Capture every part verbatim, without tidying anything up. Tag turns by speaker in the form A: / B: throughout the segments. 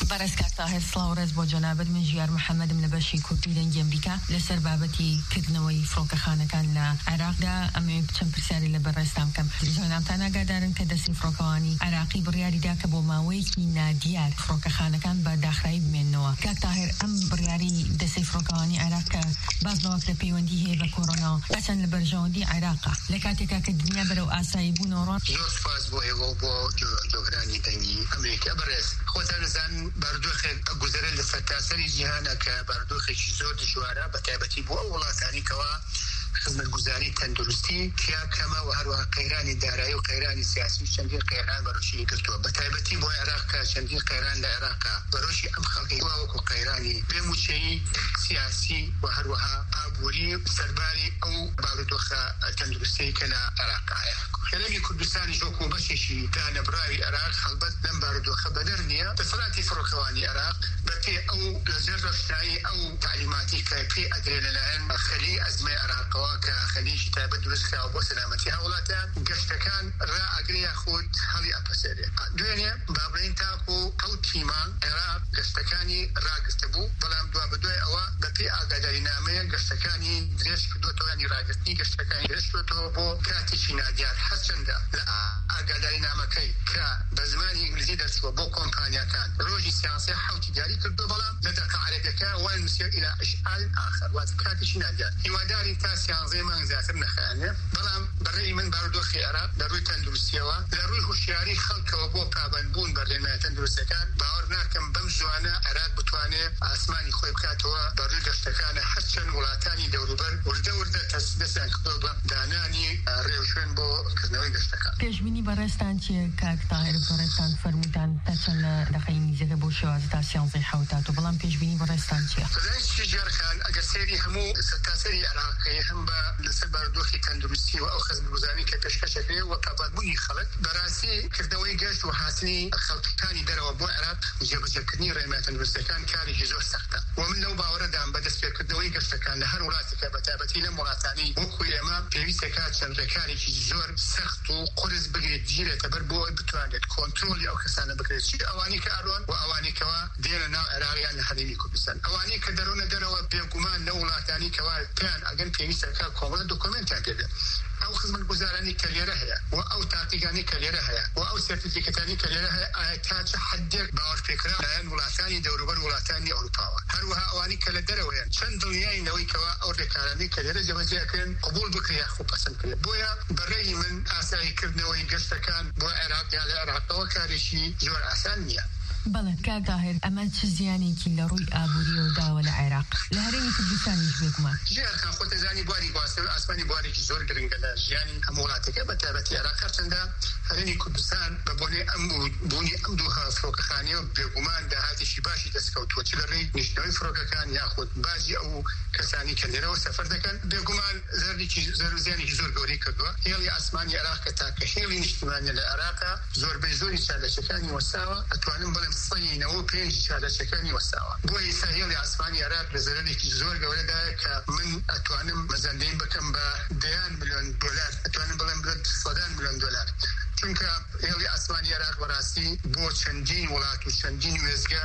A: بەڕێزکار تاهر سڵاوڕێز بۆ جەنابەت من ژیار محەممەدم لە بەشی کورتی دەنگی ئەمریکا لەسەر بابەتی کردنەوەی فڕۆکەخانەکان لە عێراقدا ئەمێ چەند پرسیاری لە بەڕێستان بکەم. جەنابتان ئاگادارن کە دەستی فڕۆکەوانی عێراقی بڕیاریدا کە بۆ ماوەیەکی نادیار فڕۆکەخانەکان بە داخرایی بمێننەوە. کاک تاهر ئەم بڕیاری دەستی فڕۆکەوانی عێراق کە باز لەوەک لە پەیوەندی هەیە بە کۆڕۆنا ئەچەند لە بەرژەوەندی عێراقا لە کاتێکا کە دنیا بەرەو ئاسایی بوونەوە.
B: زۆر سپاس بۆ ئێوە بۆ جۆگرانی دەنگی ئەمریکا. بەڕێز خۆتان دەزان بەردۆخێک گوزەرە لە سەرتاسەری جیهانە کە بەردۆخێکی زۆر دژوارە بە تایبەتی بۆ ئەو وڵاتانی کەوا خزمەتگوزاری تەندروستی کیا کەمە و هەروەها قەیرانی دارایی و قەیرانی سیاسی چەندین قەیران بەرەوشی کردووە بە تایبەتی بۆ عێراق کە چەندین قەیران لە عێراقا بەرەوشی ئەم خەڵکی وەکو قەیرانی بێموچەیی سیاسی و هەروەها ئابووری سەرباری ئەو بارودۆخە تەندروستی کە لە عێراقایە. هەرێمی کوردستانی ژۆک و بەشێکی دانەبراوی عێراق هەڵبەت لەم بارودۆخە بەدەر نییە. دەسەڵاتی فڕۆکەوانی عێراق بەپێ ئەو لەژێر ڕەشایی ئەو تعلیماتی کە پێ ئەدرێ لەلایەن خەلی ئەزمەی عێراقەوە کە خەلیشی تایبەت دروست کراوە بۆ سەلامەتی وڵاتە گەشتەکان ڕائەگرەیە خۆت هەڵی ئەپەسێرێ. دوێنێ بابرین تاکو ئەو تیمان عێراق گەشتەکانی ڕاگرتە بوو بەڵام دوا بەدوای ئەوە بەپێ ئاگاداری نامەیە گەشتەکانی درێژ کردوێتەوە ینی ڕاگررتنی گەشتەکانی درێژ کردوێتەوە بۆ کاتێکی نادیار هەرچەندە لە ئاگاداری نامەکەی کە بە زمانی ئینگلیزی دەچووە بۆ کۆمپانیاکان ڕۆژی سیانسی حوتی دیاری کردو بەڵام لە دەقە عەرەبیەکە وای نووسێ ئیلا ئەشعال ئاخر واتە کاتێکی نادیار هیواداری تا سیانزەی مانگ زیاتر نەخایەنێ. بەڵام بەڕێی من بارودۆخی عێراق لە ڕووی تەندروستیەوە لە ڕووی هوشیاری خەڵکەوە بۆ پابەندبوون بە ڕێنمای تەندروستەکان باوەڕ ناکەم بەم زوانە عێراق بتوانێت ئاسمانی خۆی بکاتەوە بە ڕووی گەشتەکانە هەرچەند وڵاتانی دەوروبەر وردە وردە دەستیان کردووە بە دانانی ڕێوشوێن بۆ کردنەوەی گەشتەکان.
A: پێشبینی بەڕێستان چیە کاک تاهر بەڕێستان فەرموودان تا چەند لە دەقەی میزەکە بۆ شێوازە تا سیانزەی حەوتاتەوە بەڵام پێشبینی بەڕێستان چیە؟
B: خزانشی جارخان ئەگەر سێری هەموو سەرتاسەری عێراقی هەم بە لەسەر بارودۆخی تەندروستی و ئەو خزمەتگوزاری کە پێشکەشەکرێ و پابەندبوونی خەڵک بەڕاستی کردنەوەی گەشت و هاتنی خەڵکانی دەرەوە بۆ عێراق جێبەجێکردنی ڕێنمای تەندروستەکان کارێکی زۆر سەختە و من لەو باوەڕەدام بە دەستپێکردنەوەی گەشتەکان لە هەر وڵاتێکە بە تایبەتی لەم وڵاتانی وەکو ئێمە پێویستەکە چەند ڕێکارێکی زۆر سەخت و قورس بگرێت گیرێتە بەر بۆ بتوانێت کۆنتڕۆلی ئەو کەسانە بکرێت چی ئەوانی کە ئەڕۆن و ئەوانی کەوا دێنە ناو عێراقیان لە هەرێمی کوردستان ئەوانی کە دەڕۆنە دەرەوە بێگومان لە وڵاتانی کەوا پێیان ئەگەر پێویستەکە کۆمەڵە دۆکۆمنتیان پێ بێت ئەو خزمەتگوزارانی کە لێرە هەیە و ئەو تاقیگانی کە لێرە هەیە و ئەو سێرتیفیکەتانی کە لێرە هەیە ئایا تا چه حدێک باوەڕپێکرا لایەن وڵاتانی دەوروبەر وڵاتانی ئەوروپاوە هەروەها ئەوانی کە لە دەرەوەیان چەند دڵنیاینەوەی کەوا ئەو ڕێکارانی کە لێرە جێبەجێکردن قبول بکرێ خۆ پەسەند کرێ. بۆیە بەڕێی من ئاساییکردنەوەی گەشتەکان بۆ عێراق یا لە عێراقەوە کارێکی زۆر ئاسان نییە.
A: بەڵێ کاک تاهر ئەمە چ زیانێکی لە ڕووی ئابووریەوە داوە لە عێراق لە هەرێمی کوردستانیش بێگومان؟
B: ژیانخان خۆت دەزانی بواری گواستن ئاسمانی بوارێکی زۆر گرنگە لە ژیانی هەموو وڵاتێکە بە تایبەتی عێراق هەرچەندە هەرێمی کوردستان بە بۆنەی ئەم بوونی ئەم دوو فڕۆکەخانەیە بێگومان داهاتێکی باشی دەستکەوتووە چ لە ڕێی نیشتنەوەی فڕۆکەکان یاخود باجی ئەو کەسانی کە لێرەوە سەفەر دەکەن بێگومان زەرێکی زەر زیانێکی زۆر گەورەی کردووە. هێڵی ئاسمانی عێراق کە تاکە هێڵی نیشتیمانیە لە عێراقا زۆربەی زۆری چالەشەکانی وەساوە ئەتوانم بڵێم سەی نەوە پێنج چالەشەکانی وەساوە. بۆیە ساهێڵی ئاسمانی عێراق لە زەرێکی زۆر گەورەدایە کە من ئەتوانم مەزەندەی بکەم بە دەیان ملیۆن دۆلار ئەتوانم بڵێم بڵێم سەدان ملیۆن دۆلار چونکە هێڵی ئاسمانی عێراق بەڕاستی بۆ چەندین وڵات و چەندین وێزگە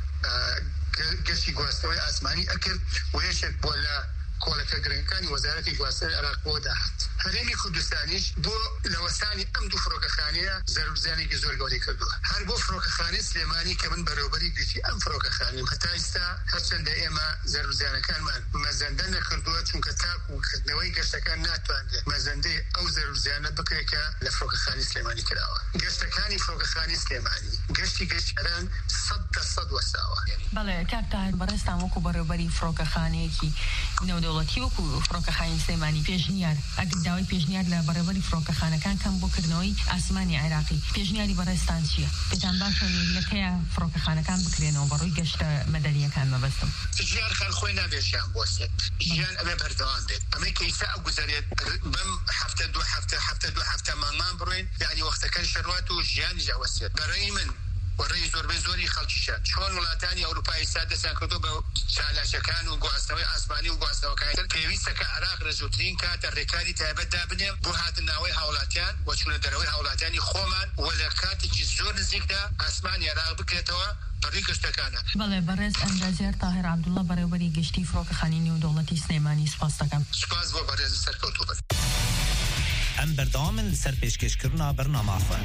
B: گەشتی گواستنەوەی ئاسمانی ئەکرد و یەکێک بۆ لە کۆڵەکە گرنگەکانی وەزارەتی گواستنەوەی عێراق بۆ داهات. هەرێمی کوردستانیش بۆ لەوەسانی ئەم دوو فڕۆکەخانەیە زەرورزانێکی زۆر گەورەی کردووە. هەر بۆ فڕۆکەخانەی سلێمانی کە من بەڕێوەبەری گوتی ئەم فڕۆکەخانەیم هەتا ئێستا هەرچەندە ئێمە زەرورزانەکانمان مەزەندە نەکردووە چونکە تاکوکردنەوەی گەشتەکان ناتوانێت مەزەندەی ئەو زەرورزانە بکرێکە لە فڕۆکەخانەی سلێمانی کراوە. گەشتەکانی فڕۆکەخانەی سلێمانی گەشتی گەشتیاران سەد دەسەد وەساوە.
A: بەڵێ کاک تاهر بەڕێستان وەکو بەڕێوەبەری فڕۆکەخانەیەکی نێودەوڵەتی وەکو فڕۆکەخانەی سلێمانی پێشنیار ئەگەر داوای پێشنیار لە بەڕێوەبەری فڕۆکەخانەکان کەم بۆکردنەوەی ئاسمانی عێراقی پێشنیاری بەڕێستان چییە؟ پێتان باشە لەکەیە فڕۆکەخانەکان بکرێنەوە بەڕووی گەشتە مەدەنیەکان مەبەستم؟
B: ژیانخان خۆی نابێت ژیان بۆستێت ژیان ئەبێ بەردەوام بێت ئەمەی کە ئیستا ئەگوزارێت بەم هەفتە دوو هەفتە هەفتە دوو هەفتە مانگمان بڕۆین یعنی وەختەکەی شەروات و ژیانی جاوەستێت. بەڕێی من وەڕێی زۆربەی زۆری خەڵکیشە چۆن وڵاتانی ئەوروپای ئێستا دەستیان کردو بە چالاشەکان و گواستنەوەی ئاسمانی و گواستنەوەکان پێویستە کە عێراق ڕێزووترین کاتە ڕێکاری تایبەتدا بنێ بۆ هاتنناوەی هاوڵاتیان و چوونە دەرەوەی هاوڵاتیانی خۆمان و لە کاتێکی زۆر نزیکدا ئاسمانی عێراق بکرێتەوە طريق استكانه
A: بله برز اندازير طاهر عبد الله برابري گشتي فروك خانيني ودولتي سليماني سپاس دکم.
B: سپاس بو برز سرکوتو.
C: ام بردامن سر پیشکش کرنا برنامه خو.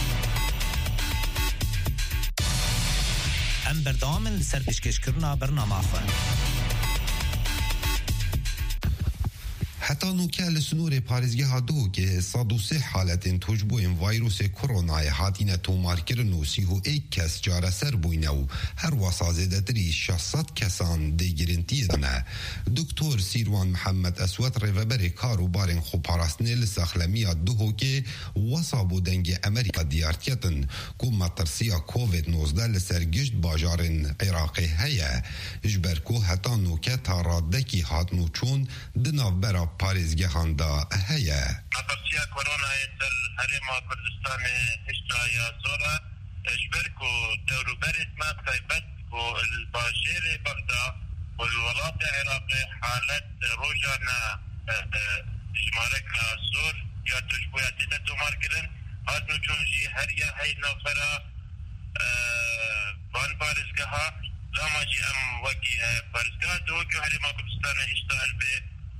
C: ام بردامن سر پیشکش کرنا برنامه خو.
D: حتی نوکل سنور پارزگی ها دو که صد و سه حالت تجبوین ویروس کرونا هاتین تومار کرن و سی و ایک کس جاره سر بوینه و هر وسازده تری شصت کسان دیگرنتی دانه. دکتر سیروان محمد اسود روبر کار و بارن خو پاراستنه لسخلمی دو که وصابو دنگ امریکا دیارتیتن که مترسیا کووید نوزده لسرگشت باجارن عراقی هیا جبرکو حتی نوکه تارادکی هات نوچون دناو برا پارێزگەهان دا هەیە.
E: مەترسیە کۆرۆنای سەر هەرێما کوردستان هێشتا یا زۆرە ji ber ku dewroberê me taybet ku li bajêrê Bexda û li welatê Iraqê halet rojane jimareka zor ya tujboya têde tomarkirin hat nûçûn jî heriya hey nafera van parêzgeha lama jî em wekî parêzgeha dihokî herêma Kurdistanê hêşta elbê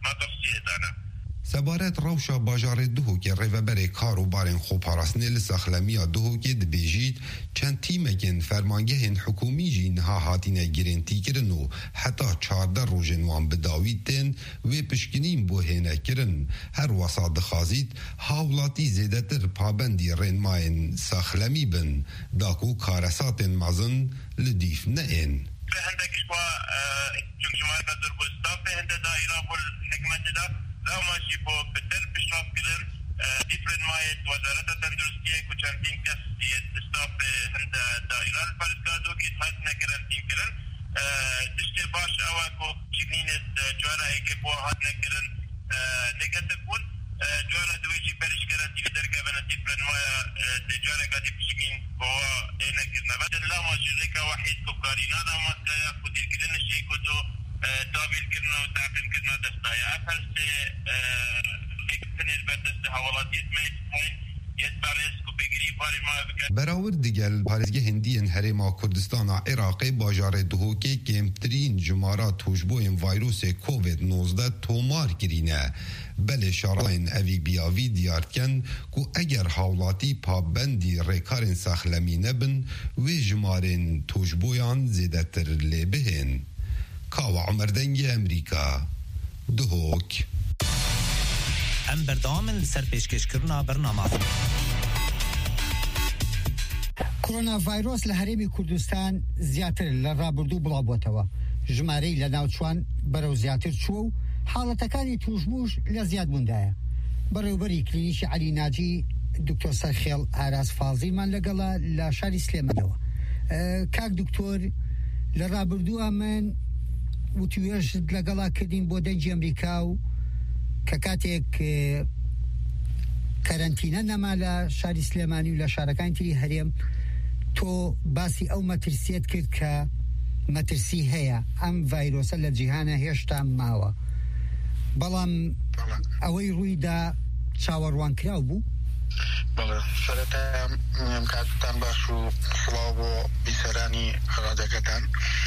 D: سبارت روشا باجار دهو که روبر کار و بارن خوپاراسنه لسخلمیا دهو که دبیجید چند تیمکن فرمانگهن حکومی جین ها هاتینه گرنتی کرن و حتی چارده روژنوان بداوید تن و پشکنین بو هینه کرن هر وساد خازید حاولاتی زیده تر پابندی رنماین سخلمی بن داکو کارسات مزن لدیف نئن
E: هندك شوا جمجمات در بستاف هند دائرة والحكمة دا لا ماشي بو بدل بشراف كلن ديفرن مايت وزارة تندرستية كوشانتين كاس استاف هند دائرة الفارسكادو كي تهاتنا كرانتين كلن تشتي باش اواكو جنينة جوارا ايكي بو هاتنا كلن نيجاتيفون جوارا دويجي برش كرانتين درجة بنا ديفرن مايا جوارا قادي بشمين بو اينا كرنا بدل لا ماشي ريكا وحيد كوكارينا لا ماسكا يا كودير كلن الشيء كودو تابيل كرنا وتعقل كرنا دستايا أفرس اكتنير بردست حوالاتيت ميت
D: براور دیگل پارێزگە هندیên herêma Kurdistana Iraqê bajarê Duhokê kêmtirîn jimara tûjboyên vîrusê kovid nozde tomar kirîne. Belê şarayên evî biyavî diyarken ku eger hawlatî pabendî rêkarên sexlemî nebin wê jimarên tûjboyan zêdetir lê bihên. Kawa Umer Dengê Emerîka Duhok.
C: ام بردامن سر پیشکش کرنا برنامه
F: کرونا ویروس له هەرێمی کوردستان زیاتر لە ڕابردوو بڵاوبووەتەوە. ژمارەی لە ناوچوان بەرەو زیاتر چووە و حاڵەتەکانی توشبوش لە زیادبووندایە. بەڕێوەبەری کلینیکی عەلی ناجی دکتۆر سەرخێڵ ئاراس فازیمان لەگەڵا لە شاری سلێمانەوە. کاک دکتۆر لە ڕابردووە من وتوێژ لەگەڵا کردین بۆ دەنگی ئەمریکا و کە کاتێک کەرەنتینە نەما لە شاری سلێمانی و لە شارەکانی تری هەرێم تۆ باسی ئەو مەترسیت کرد کە مەترسی هەیە ئەم ڤایرۆسە لە جیهانە هێشتا ماوە بەڵام ئەوەی ڕوویدا چاوەڕوان کراو بوو؟
E: بەڵێ سەرەتا کاتتان باش و سڵاو بۆ بیسەرانی ڕادەکەتان.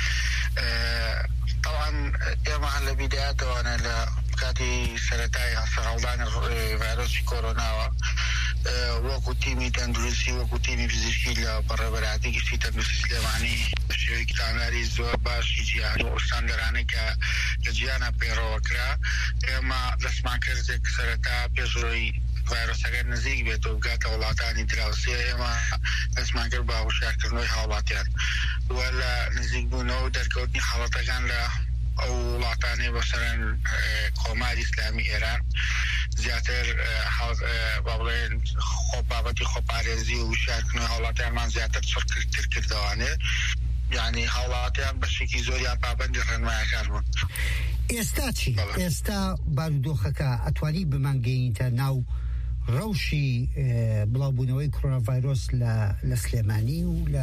E: طبعا ئێمە لە بیدایەتەوەنە لە کاتی سەرەتای سەرهەڵدانی ڤایرۆسی کۆرۆناوە وەکو تیمی تەندروستی وەکو تیمی پزیشکی لە بەڕێوەبەری گشتی تەندروستی سلێمانی بە شێوەیەکی تاناری زۆر باشی جیهانی و ئوستاندەرانەی کە لە جیهانە پەیڕەوەکرا ئێمە دەستمان کردێک سەرەتا پێشڕۆی ڤایرۆسەکە نزیک بێت و بگاتە وڵاتانی دراوسێ ئێمە دەستمان کرد بە هۆشیارکردنەوەی هاوڵاتیان وە لە نزیکبوونەوە و دەرکەوتنی حاڵەتەکان لە ئەو وڵاتانەی بەسەرەن کۆماری ئیسلامی ئێران زیاتر با بڵێن خۆ بابەتی خۆپارێزی و وشارکردنەوەی هاوڵاتیانمان زیاتر چڕکردتر کردەوانێ یعنی هاوڵاتیان بەشێکی زۆریان پابەندی ڕێنمایەکان بوون.
F: ئێستا چی؟ ئێستا بارودۆخەکە ئەتوانی بمانگەینتە ناو ڕەوشی بڵاوبوونەوەی کۆرۆنا ڤایرۆس لە سلێمانی و لە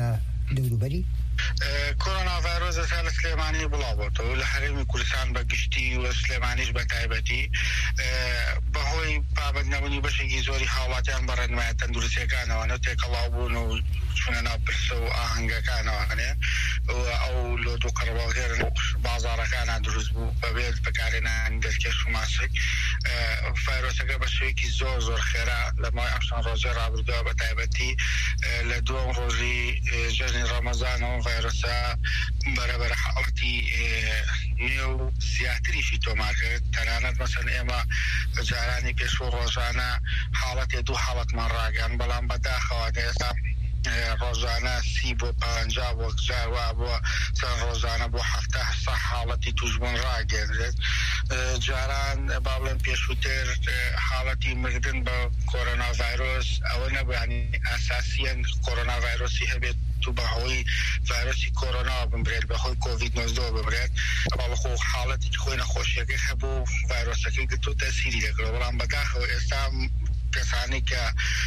F: دەوروبەری
E: کۆرۆنا ڤایرۆس لە سلێمانی بڵاوبووەوە لە هەرێمی کوردستان بە گشتی و سلێمانیش بە تایبەتی بەهۆی پابەندنەبوونی بەشێکی زۆری هاوڵاتیان بە ڕێنمایە تەندروستیەکانەوەنە تێکەڵاو بوون و چونە ناو پرسە و ئاهەنگەکانەوەنێ ئەو لۆ دوو قەرەباڵغێرن بازاڕەکانان دروست بوو بەبێت بەکارهێنانی دەستکێش و ماسک ڤایرۆسەکە بە شێوەیەکی زۆر زۆر خێرا لە ماوەی ئەم چەند ڕۆژە ڕابردووە بە تایبەتی لە دووەم ڕۆژی ژەژنی ڕەمەزانەوە ڤایرۆسە بەرەبەر حاڵەتی نوێ و زیاتریشی تۆمار کرد تەنانەت مەسەن ئێمە جارانی پێشوو ڕۆژانە حاڵەتێ دوو حاڵەتمان ڕاگەن بەڵام بەداخەوە ئێستا ڕۆژانە سی بۆ پەنجا بۆ جاروا بۆ چەند ڕۆژانە بۆ هەفتە هەستا حاڵەتی توشبوون ڕاگەێنرێت جاران با بڵێن پێشووتر حاڵەتی مردن بە کۆرۆنا ڤایرۆس ئەوە نەبووانی ئاساسیەن کۆرۆنا ڤایرۆسی هەبێت تو بەهۆی ڤایرۆسی کۆرۆنا بمرێت بەهۆی کۆڤید نۆزدە بمرێت بەڵخۆ حاڵەتی خۆی نەخۆشیەکەی هەبوو ڤایرۆسەکەی گرتو تەسیری دەکرێت بەڵام بەداخەوە ئێستا کەسانی کە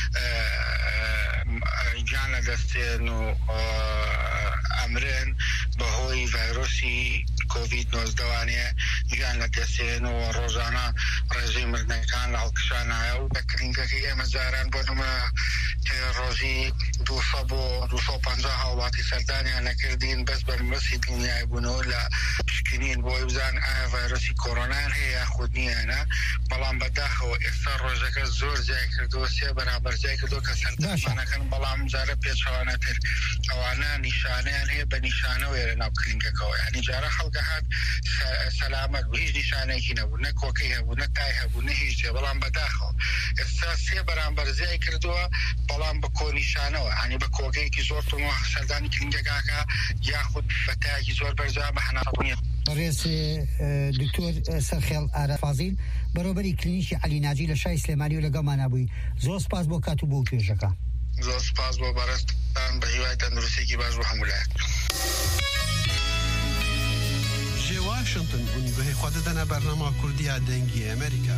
E: گیان لەدەستێن و ئەمرێن بەهۆی ڤایرۆسی کۆڤید نۆزدەوانەیە گیان لەدەستێن و ڕۆژانە ڕێژەی مردنەکان لە هەڵکشانایە و بە کلینگەکەی ئێمە جاران بۆ نمە ڕۆژی دووسە بۆ دووسە و پەنجا هاوڵاتی سەردانیان نەکردین بەس بەرمەسی دڵنیای بوونەوە لە پشکنین بۆی بزان ئایا ڤایرۆسی کۆرۆنایان هەیە یاخود نییانە بەڵام بەداخەوە ئێستا ڕۆژەکە زۆر جای کردووە سێ بەرابەر جای کردووە کە سەردانەکەن بەڵام جارە پێچەوانەتر ئەوانە نیشانەیان هەیە بە نیشانەوەی لە ناو کلینگەکەەوە یعنی جارە خەڵکە هات سەلامەت بوو هیچ نیشانەیەکی نەبوو نە کۆکەی هەبوو نە تای هەبوو نە هیچ جێ بەڵام بەداخەوە ئێستا سێ بەرامبەر جای کردووە بەڵام بە کۆنیشانەوە هەنی بە کۆگەیەکی زۆر تۆمە سەردانی کلینگەکاکە یاخود بە تایەکی زۆر بەرجا بە حەناسەبوونیە
F: ڕێز دکتۆر سەرخێڵ ئارەفازیل بەڕێوەبەری کلینیکی عەلی ناجی لە شای سلێمانی و لەگەڵمان نبووی زۆر سپاس بۆ کات و بۆ توێژەکە
E: زۆر سپاس بۆ بەڕێستان بە هیوای تەندروستێکی باش بۆ هەموو لایەک
G: جێ واشنگتن ئونیگەهی خۆ دەدەنە بەرنامە کوردیە دەنگی ئەمریکا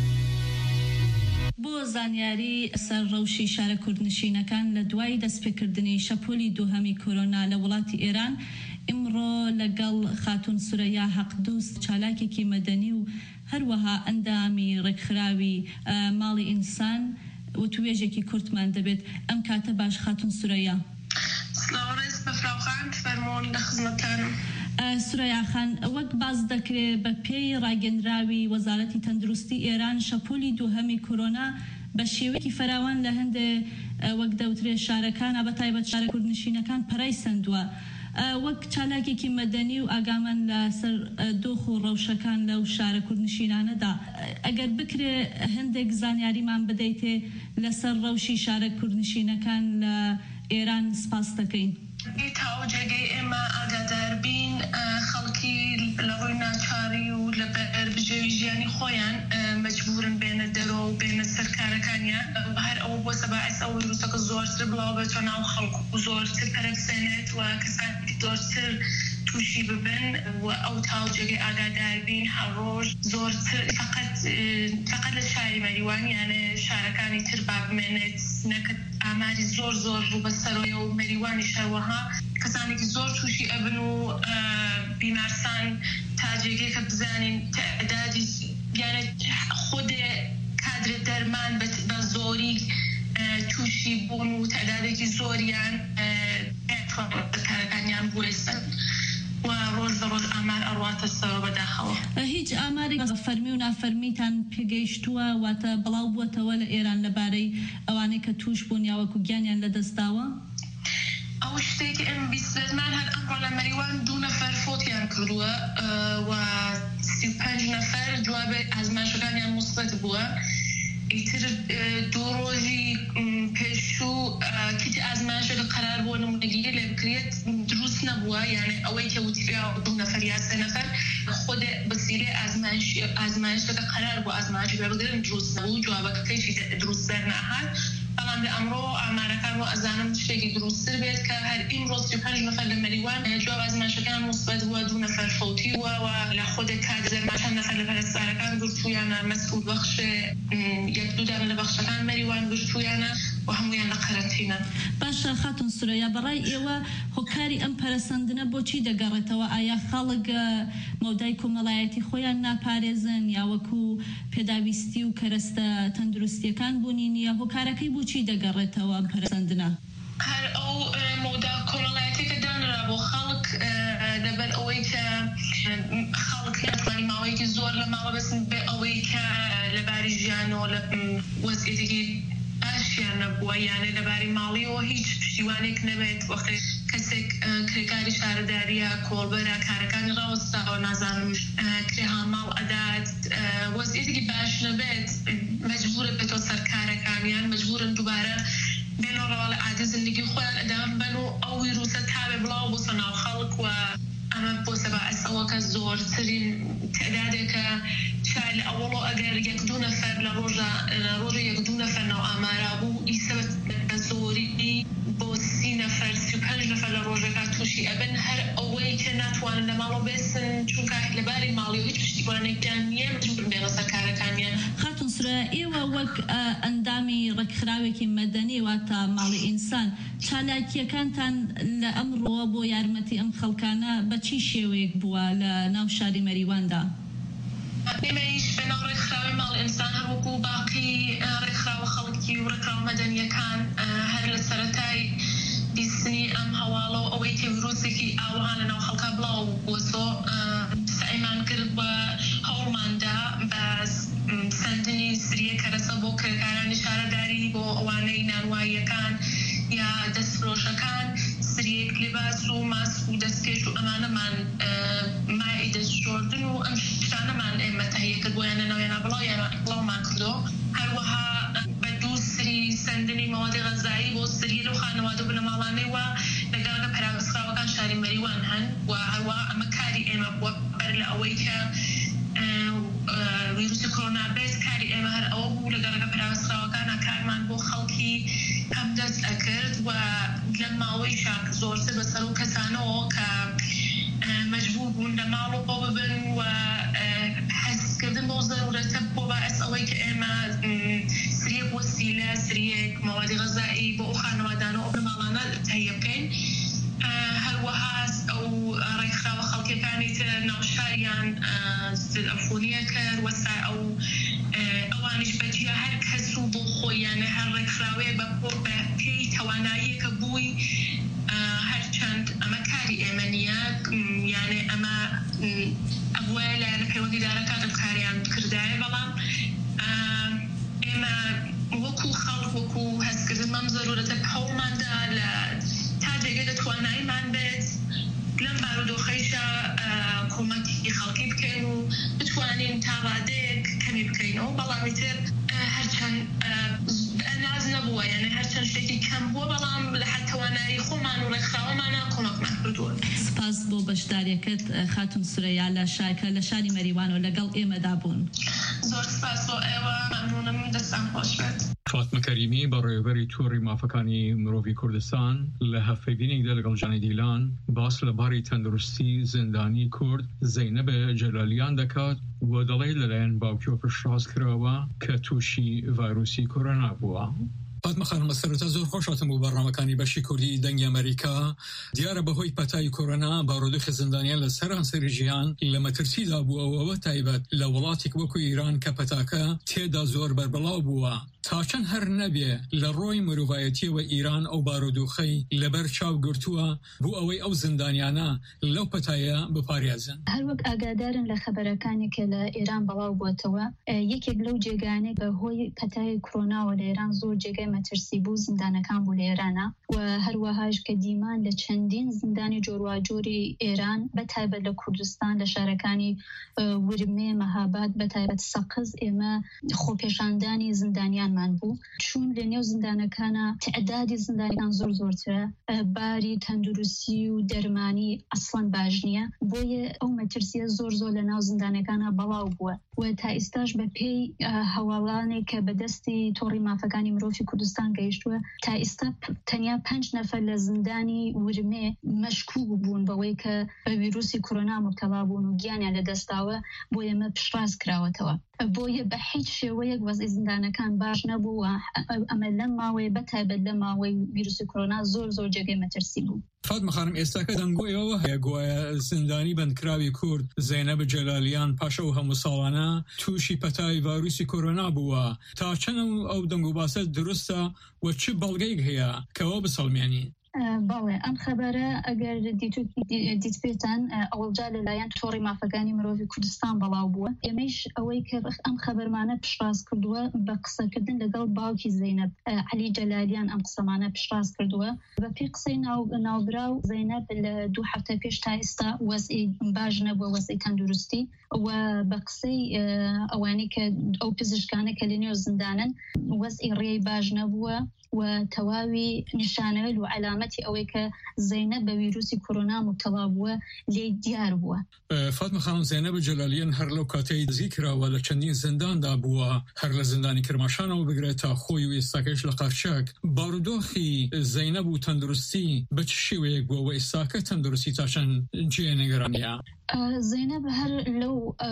H: بۆ زانیاری سەر ڕەوشی شارە کوردنشینەکان لە دوای دەستپێکردنی شەپۆلی دووهەمی کۆرۆنا لە وڵاتی ئێران ئیمڕۆ لەگەڵ خاتون سورەیا حەقدوست چالاکێکی مەدەنی و هەروەها ئەندامی ڕێکخراوی ماڵی ئینسان و توێژێکی کورتمان دەبێت ئەم کاتە باش خاتون سورەیا
I: سلاوڕێز بەفراوخان فەرمۆن لە خزمەتانم
H: سورەیا خان وەک باز دەکرێت بە پێی ڕاگەندراوی وەزارەتی تەندروستی ئێران شەپۆلی دووهەمی کۆرۆنا بە شێوەیەکی فراوان لە هەندێ وەک دەوترێ شارەکان بە تایبەت شارە کوردنشینەکان پەرای سندووە وەک چالاکێکی مەدەنی و ئاگامان لەسەر دۆخ و ڕەوشەکان لەو شارە کوردنشینانەدا ئەگەر بکرێ هەندێک زانیاریمان بدەیتێ لەسەر ڕەوشی شارە کوردنشینەکان لە ئێران سپاس دەکەین
I: تاو جێگەی ئێمە ئاگادار بین خەڵکی لە ڕووی ناچاری و لە بەربژێوی ژیانی خۆیان مەجبورن بێنە دەرەوە و بێنە سەر کارەکانیان هەر ئەوە بۆ سەباعەس ئەو ویرۆسەکە زۆرتر بڵاو بێتەوە ناو خەڵک و زۆرتر پەرەبسێنێت و کەسانی زۆرتر تووشی ببن و ئەو تاو جێگەی ئاگادار بین هەڕۆژ زۆرتر فقط فقط لە شاری مەریوانیانە شارەکانی تر با بمێنێت نەکە ئاماری زۆر زۆر ڕوو بەسەرۆیە و مەریوانی شەروەها کەسانێکی زۆر تووشی ئەبن و بیمارستان تا جێگەیەکە بزانین تعدادی یانە خودێ کادرە دەرمان بە زۆری تووشی بوون و تعدادێکی زۆریان کارەکانیان بوێستن و ڕۆژ بە ڕۆژ ئامار ئەڕواتە سەرەوە بەداخەوە
H: هیچ ئامارێک فەرمی و نافەرمیتان پێگەیشتووە واتە بڵاو بووەتەوە لە ئێران لەبارەی ئەوانەی کە توش بوون یاوەکو گیانیان لەدەستاوە
I: ئەو شتێکی ئەم بیستمان هەر ئەمڕۆ لە مەریوان دوو نەفەر فۆتیان کردووە و سی و پێنج نەفەر جوابێ ئازمایشەکانیان مثبەت بووە ئیتر دوو ڕۆژی پێشوو کیتی ئازمایشە لە قەرار بووە نمونەگیری لێ بکرێت دروست نەبووە یعنی ئەوەی کە وتریا دوو نەفەر یا سێ نەفەر خودێ بەسیرەی ئازمایشەکە قەرار بوو ئازمایشی پێ بگرن دروست نەبوو جوابەکەیشی دروست دەرنەهات بەڵام لە ئەمڕۆ ئامارەکان و ئەزانم شتێکی دروستتر بێت کە هەر ئیمڕۆ سی و پێنج نەفەر لە مەریوان جواب ئازمایشەکان مثبەت بووە دوو نەفەر فەوتی بووە و لە خودێ کادرمان چەند نەفەر لە پەرستارەکان گرتوویانە مەسئول بەخش یەک دوو دانە لە بەخشەکان مەریوان گرتوویانە وهمویان لە قەرەنتینە.
H: باشە خاتون سورەیا بەڕای ئێوە هۆکاری ئەم پەرەسەندنە بۆچی دەگەڕێتەوە؟ ئایا خەڵک مەودای کۆمەڵایەتی خۆیان ناپارێزن یا وەکو پێداویستی و کەرەستە تەندروستیەکان بوونی نیە؟ هۆکارەکەی بۆچی دەگەڕێتەوە ئەم پەرەسەندنە؟
I: هەر ئەو مەودا کۆمەڵایەتێکە دانرا بۆ خەڵک لەبەر ئەوەی کە خەڵک یانزانی ماوەیەکی زۆر لە ماوە بەسن بێ ئەوەی کە لەباری ژیانەوە لە وەزعێتێکی باشیان نەبووە یانە لەباری ماڵیەوە هیچ پشتیوانێک نەبێت وەختێک کەسێک کرێکاری شارەداریە کۆڵبەرە کارەکانی ڕاوەستاوە نازانم کرێها ماڵ ئەدات وەزعێتێکی باش نەبێت مەجبورە بێتەوە سەر کارەکانیان مەجبورن دووبارە بێنەوە ڕەواڵە عادە زندگی خۆیان ئەدام بن و ئەو ویرۆسە تابێ بڵاو بۆ سەناو خەڵک و ئەمە بۆ سەباعەت ئەوە کە زۆرترین تعدادێکە شاید لە ئەوڵۆ ئەگەر یەک دوو نەفەر لە ڕۆژە ڕۆژە یەک دوو نەفەر ناو ئامارا بوو ئیسە بە زۆری بۆ سی نەفەر سی و پەنج نەفەر لە ڕۆژەکە تووشی ئەبن هەر ئەوەی کە ناتوانن لە ماڵەوە بێسن چونکە لەباری ماڵی و هیچ پشتیوانێکیان نییە مجبور بێنە سەر کارەکانیان.
H: خاتون سورەیا ئێوە وەک ئەندامی ڕێکخراوێکی مەدەنی واتە ماڵی ئینسان چالاکیەکانتان لە ئەمڕۆ بۆ یارمەتی ئەم خەڵکانە بە چی شێوەیەک بووە لە ناو شاری مەریواندا؟
I: ئێمەیش بەناو ڕێکخراوی ماڵی ئینسان هەروەکو باقی ڕێکخراوە خەڵکی و ڕێکخراوە مەدەنیەکان هەر لە سەرەتای بیستنی ئەم هەواڵە و ئەوەی کە ڤیرۆسێکی ئاوەهان لە ناو خەڵکە بڵاو بووەتۆ سعیمان کرد بە هەوڵماندا بە سندنی سریە کەرەسە بۆ کرێکارانی شارەداری بۆ ئەوانەی نانواییەکان یا دەستفرۆشەکان سریەک لێباس و ماسک و دەستکێش و ئەمانەمان مای دەستژۆردن و ئەم شتانەمان ئێمە تەهیە کرد بۆیان لەناویانە بڵاو بڵاومان کردۆ هەروەها بە دوو سری سندنی مەوادی غەزایی بۆ سری لەو خانەوادە و بنەماڵانەی وە لەگەڵگە پەراوەسخراوەکان شاری مەریوان هەن و هەروەها ئەمە کاری ئێمە بووە بەر لە ئەوەی کە ویروسی کۆرۆنا بێت کاری ئێمە هەر ئەوە بوو لەگەڵگە پەراوەسخراوەکانە کارمان بۆ خەڵکی هەم دەست ئەکرد و لە ماوەی شاک زۆرتر بەسەر و کەسانەوە کە مەجبور بوون لە ماڵەوە ببن و حەزکردن بۆ زەرورەتە بۆ باعث ئەوەی کە ئێمە سریەک وەسیلە سریەک مەوادی غەزایی بۆ ئەو خانەوادانە و بنەماڵانە تەهیە بکەین. هەروەها ئەو ڕێکخراوە خەڵکیەکانی تر ناو شاریان ئەفۆنیە کرد وەسا ئەو ئەوانش بەجیا هەر کەس و بۆ خۆی یانە هەر ڕێکخراوەیە بە بە پێی تواناییەکە بووی هەرچەند ئەمە کاری ئێمە نییە یانێ ئەمە ئەوە لایەنە پەیوەندیدارەکان کاریان کردایە بەڵام ئێمە وەکو خەڵک وەکو هەستکردن مەم زەرورەتە هەوڵماندا لە تا جێگە دەتواناییمان بێت لەم بارودۆخەیشە کۆمەکی خەڵکی بکەین و بتوانین تا ڕادەیەک کەمی بکەینەوە بەڵامی تر هەرچەند ناز نەبووە یعنی هەرچەند شتێکی کەم بووە بەڵام لە حد توانایی خۆمان و ڕێکخراوەمانە کۆمەکمان کردووە.
H: سپاس بۆ بەشداریەکەت خاتون سورەیا لە شارکە لە شاری مەریوان و لەگەڵ ئێمەدا بوون.
I: زۆر سپاس بۆ ئێوە مەمنونم دەستان خۆش بێت.
J: فاتمە کەریمی بەڕێوەبەری تۆڕی مافەکانی مرۆڤی کوردستان لە هەفتەبینێکدا لەگەڵ ژانی دیلان باس لەباری تەندروستی زیندانی کورد زەینەبە جەلالیان دەکات و دەڵێ لەلایەن باوکیەوە پشتڕاست کراوە کە تووشی ڤایرۆسی کۆرۆنا بووە.
K: فاتمە خانم سەرەتا زۆر خۆشاتم بۆ بەڕنامەکانی بەشی کوردی دەنگی ئەمریکا. دیارە بەهۆی پەتای کۆرۆنا بارودۆخی زیندانیان لە سەرانسەری ژیان لە مەترسیدا بووە و ئەوە تایبەت لە وڵاتێک وەکو ئیران کە پەتاکە تێدا زۆر بەربڵاو بووە تا چەند هەر نەبێ لە ڕۆی مرۆڤایەتیەوە ئیران ئەو بارودۆخەی لەبەر چاو گرتووە بوو ئەوەی ئەو زیندانیانە لەو پەتایە بپارێزن.
L: هەروەک ئاگادارن لە خەبەرەکانی کە لە ئێران بڵاو بووەتەوە یەکێک لەو جێگانەی بەهۆی پەتای کۆرۆناوە لە ئێران زۆر جێگای مەترسی بوو زیندانەکان بوو لە ئێرانە و هەروەهاش کە دیمان لە چەندین زیندانی جۆرواجۆری ئێران بەتایبەت لە کوردستان لە شارەکانی ورمێ مەهاباد بەتایبەت سەقز ئێمە خۆپێشاندانی زیندانیانمان بوو چون لە نێو زیندانەکانە تعدادی زیندانیان زۆر زۆرترە باری تەندروستی و دەرمانی ئەسڵەن باش نییە بۆیە ئەو مەترسیە زۆر زۆر لە ناو زیندانەکانە بەڵاو بووە و تا ئێستاش بە پێی هەواڵانێک کە بەدەستی تۆڕی مافەکانی مرۆڤی کوردستان گەیشتووە تا ئێستا تەنیا پێنج نەفەر لە زیندانی ورمێ مەشکوک بوون بەوەی کە بە ڤیرۆسی کۆرۆنا مبتەلا بوون و گیانیان لەدەستاوە بۆ ئێمە پشتڕاست کراوەتەوە. بۆیە بە هیچ شێوەیەک وەزعی زیندانەکان باش نەبوو و ئەمە لەم ماوەیە بەتایبەت لە ماوەی ڤیرۆسی کۆرۆنا زۆر زۆر جێگەی مەترسی بوو.
K: فاتمە خانم ئێستاکە دەنگۆیەوە هەیە گوایە زیندانی بەندکراوی کورد زەینەب جەلالیان پاشە و هەموو ساڵانە تووشی پەتای ڤایرۆسی کۆرۆنا بووە. تا چەند ئەو دەنگ و باسە دروستە و چ بەڵگەیەک هەیە کەەوە بسەڵمێنی؟
L: باڵێ ئەم خەبەرە ئەگەر دیت بێتان ئەوەلجا لەلایەن تۆڕی مافەکانی مرۆڤی کوردستان بەڵاو بووە. ئێمەش ئەوەی کە ئەم خەبەرمانە پشتڕاست کردووە بە قسەکردن لەگەڵ باوکی زەینەب عەلی جەلالیان ئەم قسەمانە پشتڕاست کردووە بە پێی قسەی ناوبراو زەینەب لە دوو هەفتە پێش تا ئێستا وەزعی باش نەبووە، وەزعی تەندروستی و بە قسەی ئەوانی کە ئەو پزیشکانە کە لە نێو زیندانن وەزعی ڕێی باش نەبووە و تەواوی نیشانەوەل و علامەتی ئەوەی کە زەینەب بە ڤیرۆسی کۆرۆنا مبتەلا بووە لێ دیار بووە.
K: فاتمە خانم زەینەب جەلالیان هەر لەو کاتەی دزی کراوە لە چەندین زینداندا بووە، هەر لە زیندانی کرماشانەوە بگرێت تا خۆی و ئێستاکەش لە قاچاک. بارودۆخی زەینەب و تەندروستی بە چ شێوەیەک بووە و ئێستاکە تەندروستی تا چەند جێ نێگەرانیە؟
L: زەینەب هەر لەو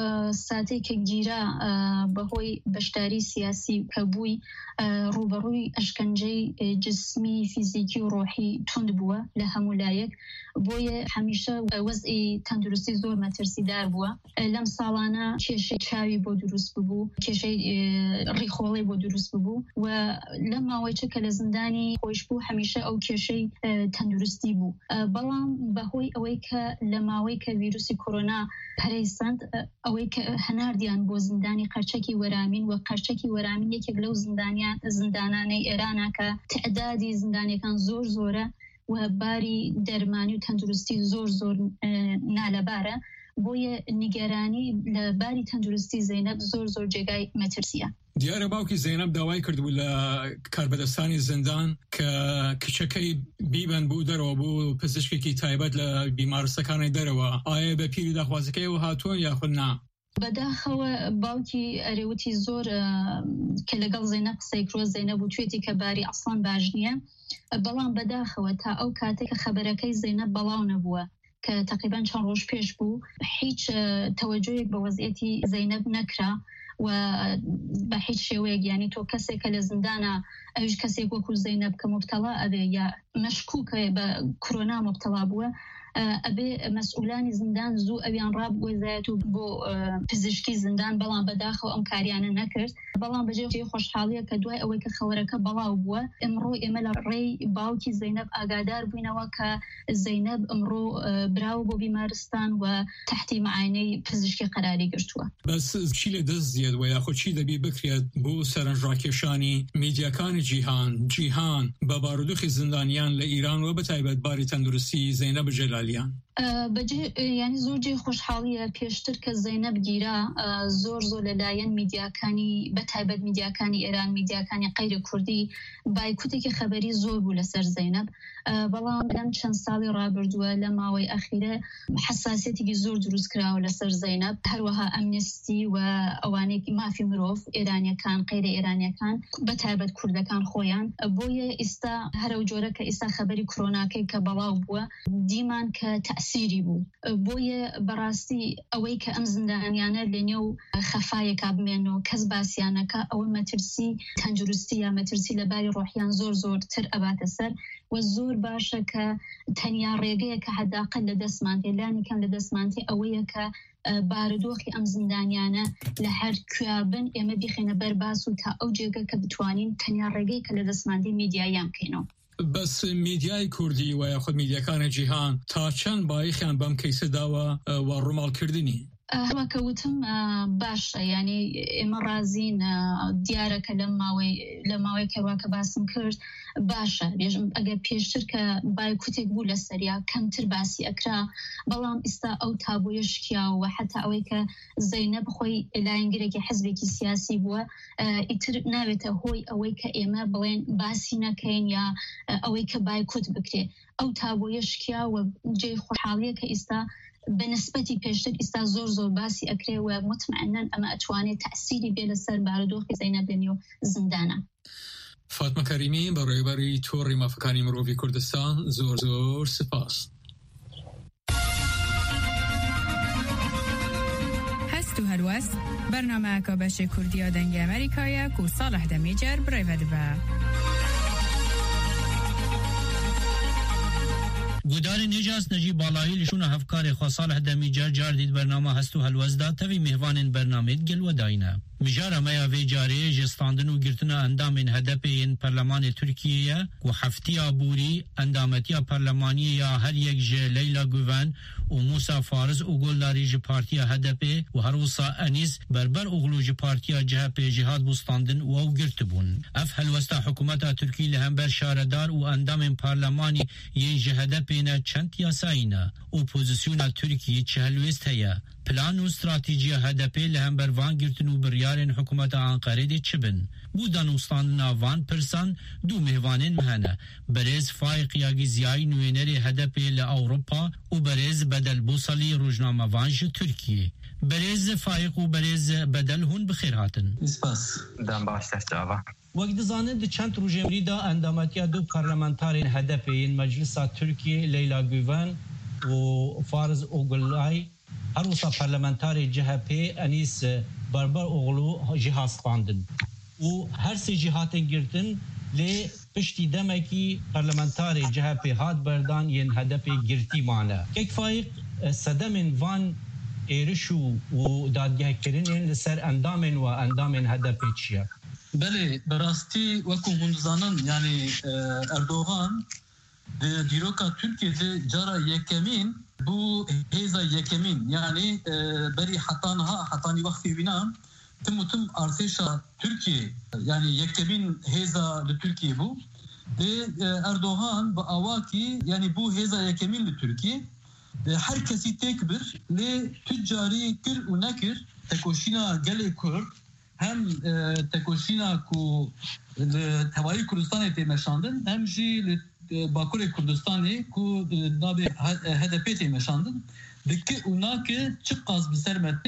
L: ساتەی کە گیرا بەهۆی بەشداری سیاسی کە بووی ڕوبەڕووی ئەشکەنجەی جسمی فیزیکی و ڕۆحی تند بووە لە هەموو لایەک، بۆیە هەمیشە وەزعی تەندروستی زۆر مەترسیدار بووە. لەم ساڵانە کێشەی چاوی بۆ دروست ببوو، کێشەی ڕیخۆڵی بۆ دروست ببوو و لەم ماوەیە کە لە زیندانی خۆش بوو هەمیشە ئەو کێشەی تەندروستی بوو. بەڵام بەهۆی ئەوەی کە لە ماوەی کە ڤیرۆسی کۆرۆنا پەرەیسەند ئەوەی کە هەناردیان بۆ زیندانی قەرچەکی وەرامین و قەرچەکی وەرامین یەکێک لەو زیندانیان زیندانانەی ئێرانە کە تعدادی زیندانیەکان زۆر زۆرە و باری دەرمانی و تەندروستی زۆر زۆر نالەبارە، بۆیە نیگەرانی لە باری تەندروستی زەینەب زۆر زۆر جێگای مەترسیە.
K: دیارە باوکی زەینەب داوای کردبوو لە کاربەدەستانی زیندان کە کچەکەی بیبەن بوو دەرەوە بوو پزیشکێکی تایبەت لە بیمارستەکانی دەرەوە. ئایا بە پیری داخوازەکەیەوە هاتووە یاخود نا؟
L: بەداخەوە باوکی ئەرێوتی زۆر کە لەگەڵ زەینەب قسەی کرۆ زەینەب و توێتی کە باری ئەسڵان باش نییە، بەڵام بەداخەوە تا ئەو کاتێک کە خەبەرەکەی زەینەب بەڵاو نەبووە کە تقریبان چەند ڕۆژ پێش بوو هیچ تەوەجۆیەک بە وەزعەتی زەینەب نەکرا و بە هیچ شێوەیەک یعنی تۆ کەسێکە لە زیندانە ئەوش کەسێک وەکو زەینەب کە مبتەلا ئەبێ یا مەشکوکە بە کۆرۆنا مبتەلا بووە ئەبێ مەسئولانی زیندان زوو ئەویان ڕابگۆزایەت و بۆ پزیشکی زیندان، بەڵام بەداخەوە ئەم کاریانە نەکرد. بەڵام بەجێ خۆشحاڵیە کە دوای ئەوەی کە خەوەرەکە بەڵاو بووە ئەمڕۆ ئێمە لە ڕێی باوکی زەینەب ئاگادار بووینەوە کە زەینەب ئەمڕۆ براوە بۆ بیمارستان و تحتی معاینەی پزیشکی قەراری گرتووە.
K: بەس چی لە دەست دێت و یاخود چی دەبی بکرێت بۆ سەرنجڕاکێشانی میدیاکانی جیهان جیهان بە بارودۆخی زیندانیان لە ئیران و بەتایبەت باری تەندروستی زەینەب جەلالیان؟
L: بەجێ ینی زۆر جێ خۆشحاڵیە پێشتر کە زەینەب گیرا زۆر زۆر لەلایەن میدیاکانی بەتایبەت میدیاکانی ئێران میدیاکانی قەیری کوردی بایکوتێکی خەبەری زۆر بوو لەسەر زەینەب، بەڵام لەم چەند ساڵی ڕابردووە لە ماوەی ئەخیرە حساسیەتێکی زۆر دروست کراوە لەسەر زەینەب، هەروەها ئەمنستی و ئەوانێکی مافی مرۆڤ ئێرانیەکان قەیرە ئێرانیەکان بەتایبەت کوردەکان خۆیان، بۆیە ئێستا هەرە جۆرە کە ئێستا خەبەری کۆرۆناکەی کە بەڵاو بووە دیمان کە تەسیری بوو، بۆیە بەڕاستی ئەوەی کە ئەم زیندانیانە لە نێو خەفایەکا بمێنەوە کەس باسییانەکە ئەوە مەترسی تەندروستی یا مەترسی لەباری ڕۆحیان زۆر زۆر تر ئەباتە سەر و زۆر باشە کە تەنیا ڕێگەیە کە حەداقل لە دەستمانتێ لانیکەم لە دەستمانتێ ئەوەیە کە بارودۆخی ئەم زیندانیانە لە هەر کوێبن ئێمە بیخێنە بەرباس و تا ئەو جێگە کە بتوانین تەنیا ڕێگەی کە لە دەستماندی میدیایان بکەینەوە.
K: بەس میدیای کوردی و یاخود میدیاکانی جیهان تا چەند بایخیان بەم کەیسە داوە و ڕووماڵکردنی؟
L: هەواکەوتم باشە، ینی ئێمە ڕازین دیارەکە لە ماوەی لە ماوەی کەواکە باسم کرد باشە، بێژم ئەگەر پێشتر کە بایکوتێک بوو لە سەریا کەمتر باسی ئەکرا، بەڵام ئێستا ئەو تابوویە شکیاوە حتا ئەوەی کە زەینەب خۆی لایەنگرێکی حزبێکی سیاسی بووە ئیتر ناوێتە هۆی ئەوەی کە ئێمە بڵێن باسی نەکەین یا ئەوەی کە بایکوت بکرێ، ئەو تابوویە شکیاوە جێی خۆشحاڵیە کە ئێستا بنسبتی پیشتر ئێستا زۆر زۆر باسی ئەکرێ و مطمئنن ئەمە ئەتوانێت تەأسیری بێ لەسەر بارودۆخی زەینەب لە نێو زیندانە.
K: فاتمە کەریمی بەڕێوەبەری تۆڕی مافەکانی مرۆڤی کوردستان زۆر زۆر سپاس.
M: هەست و هەلوەست بەرنامەیەکە بەشی کوردیە دەنگی ئەمریکایە و ساڵح دەمیجەر بڕێوە دەبە.
N: گودار نجاس نجی بالایی لشون هفکار خواصالح دمیجر جاردید برنامه هستو هلوزدا تاوی مهوان برنامه گل و داینه. مجاره میا وی جاری جستاندن و گرتن اندام هدف این پرلمان ترکیه و هفتی آبوری اندامتی پرلمانی یا هر یک جه لیلا گوون و موسا فارز و گلداری جه پارتی هدف و هروسا انیز بربر اغلو جه پارتی جهپ جهاد بستاندن و او گرتبون. اف هلوستا حکومت ترکی لهمبر شاردار و اندام پرلمانی ین جه هدف نه چند یاساینا. اپوزیسیون ترکی چهلویست هیا. پلان و استراتیجی هدفی لهم وان گرتن و بریارن حکومت آنقره دی چبن. بودن استاندن وان پرسان دو مهوانین مهنه. برز فایق یاگی زیای نوینری هدفی لأوروپا و برز بدل بوصلی روزنامه وانج ترکیه. برز فایق و برز بدل هون بخیر هاتن.
O: اسپاس دام باشتش جاوا.
N: وقت زانند چند روزمری دا اندامتی دو پارلمانتارین هدفین مجلس ترکیه لیلا گوون و فارز اوگلای هروسا پارلمانتاری جهپی انیس بربر اوغلو جهاز خواندن و هر سه جهاتن گرتن لی پشتی دمکی پارلمانتاری جهپی هات بردان ین هدف گرتی مانه یک فایق صدمن وان ایرشو و دادگاه کرنین لسر اندامن و اندامن هدفی چیه؟
O: بله براستی وکو هندزانن یعنی اردوغان دیروکا ترکیه جارا یکمین بو هیزا یکمین یعنی بری حتانها حتانی وقتی بینام تم تم ارتشا ترکیه یعنی یکمین هیزا لترکیه بو اردوغان با اواکی یعنی بو هیزا یکمین لترکیه هر کسی تکبر لی تجاری کر و نکر تکوشینا گل کرد هم تکوشینا کو توایی کردستان تیمشاندن هم جی باکور کردستانی کو نابی هدفی تیمشاندن دکی اونا که چه قاس بسرمتی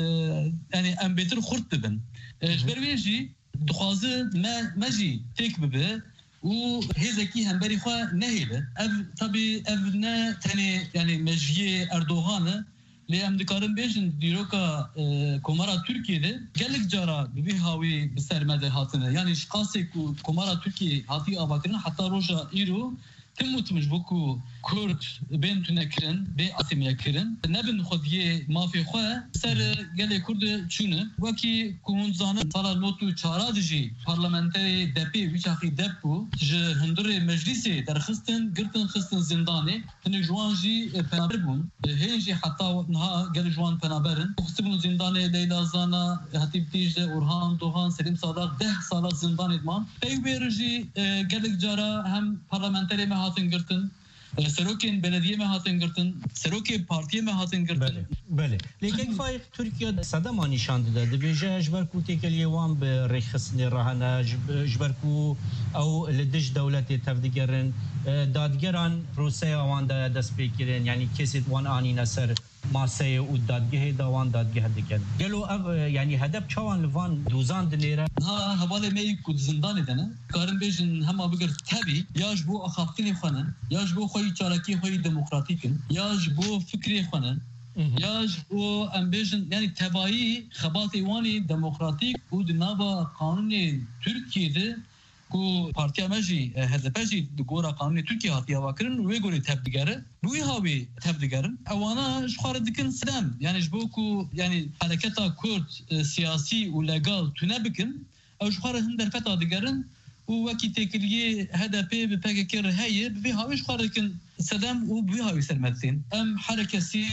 O: یعنی ام بیتر خورد ببن جبرویجی دخوازه ما مجی تک ببه و هزکی هم بری خواه نهیله اف طبی اف نه تنی یعنی مجیه اردوغانه لی ام دکارم بیشن دیروکا کمارا ترکیه گلک جارا ببی هاوی بسرمده هاتنه یعنی شقاسی کو کمارا ترکیه هاتی آباکرن حتی روژا ایرو تموتمش بوكو كرد بين تنكرن بين أسمية كرن نبن خديه ما في خواه سر قال كرد شونه وكي كون زانن صار نوتو چارادجي پارلمانتري دبي ويشاخي دبو ج هندر مجلسي درخستن قرتن خستن زنداني تن جوانجي بنابربون هيجي حتى نها قال جوان بنابرن خستن زنداني ليلى زانا هتيب تيج اورهان دوهان سليم صادق ده سال زنداني دمان بيورجي قالك جارا هم پارلمانتري هاتن گرتن سروکین بلدیه ما هاتن گرتن سروکی پارتی ما هاتن گرتن
N: بله بله لیکن فایق ترکیه صدام نشان داده دبیجه اجبر کو تکلیوان به رخصن راهنا اجبر کو او لدش دولت تفدیگرن دادگران روسیه وان دست بگیرن یعنی کسی وان آنی نصر ماسه و دادگاه دوان دادگاه دکن گلو یعنی هدف چوان لوان دوزان دلیره
O: ها حواله می کو زندان دنه کارن بیشن هم بگر تبی یاش بو اخافتنی خونن یاش بو خوی چارکی خوی دموکراتیکن یاش بو فکری خونن یاش بو امبیشن یعنی تبایی خباتی وانی دموکراتیک و دنابا قانون ترکیه کو پارتیا مجی هدفجی دگورا قانون ترکیه هاتیا واکرن و گوری تبدیگره روی هاوی تبدیگرن اوانا شخار دکن سلام یعنی جبو کو یعنی حرکتا کرد سیاسی و لگال تونه بکن او شخار هندر فتا دیگرن و وکی تکلیه هدفی به پاک کر هایی به هاوی شخار دکن سلام و به هاوی سلمتین ام حرکتی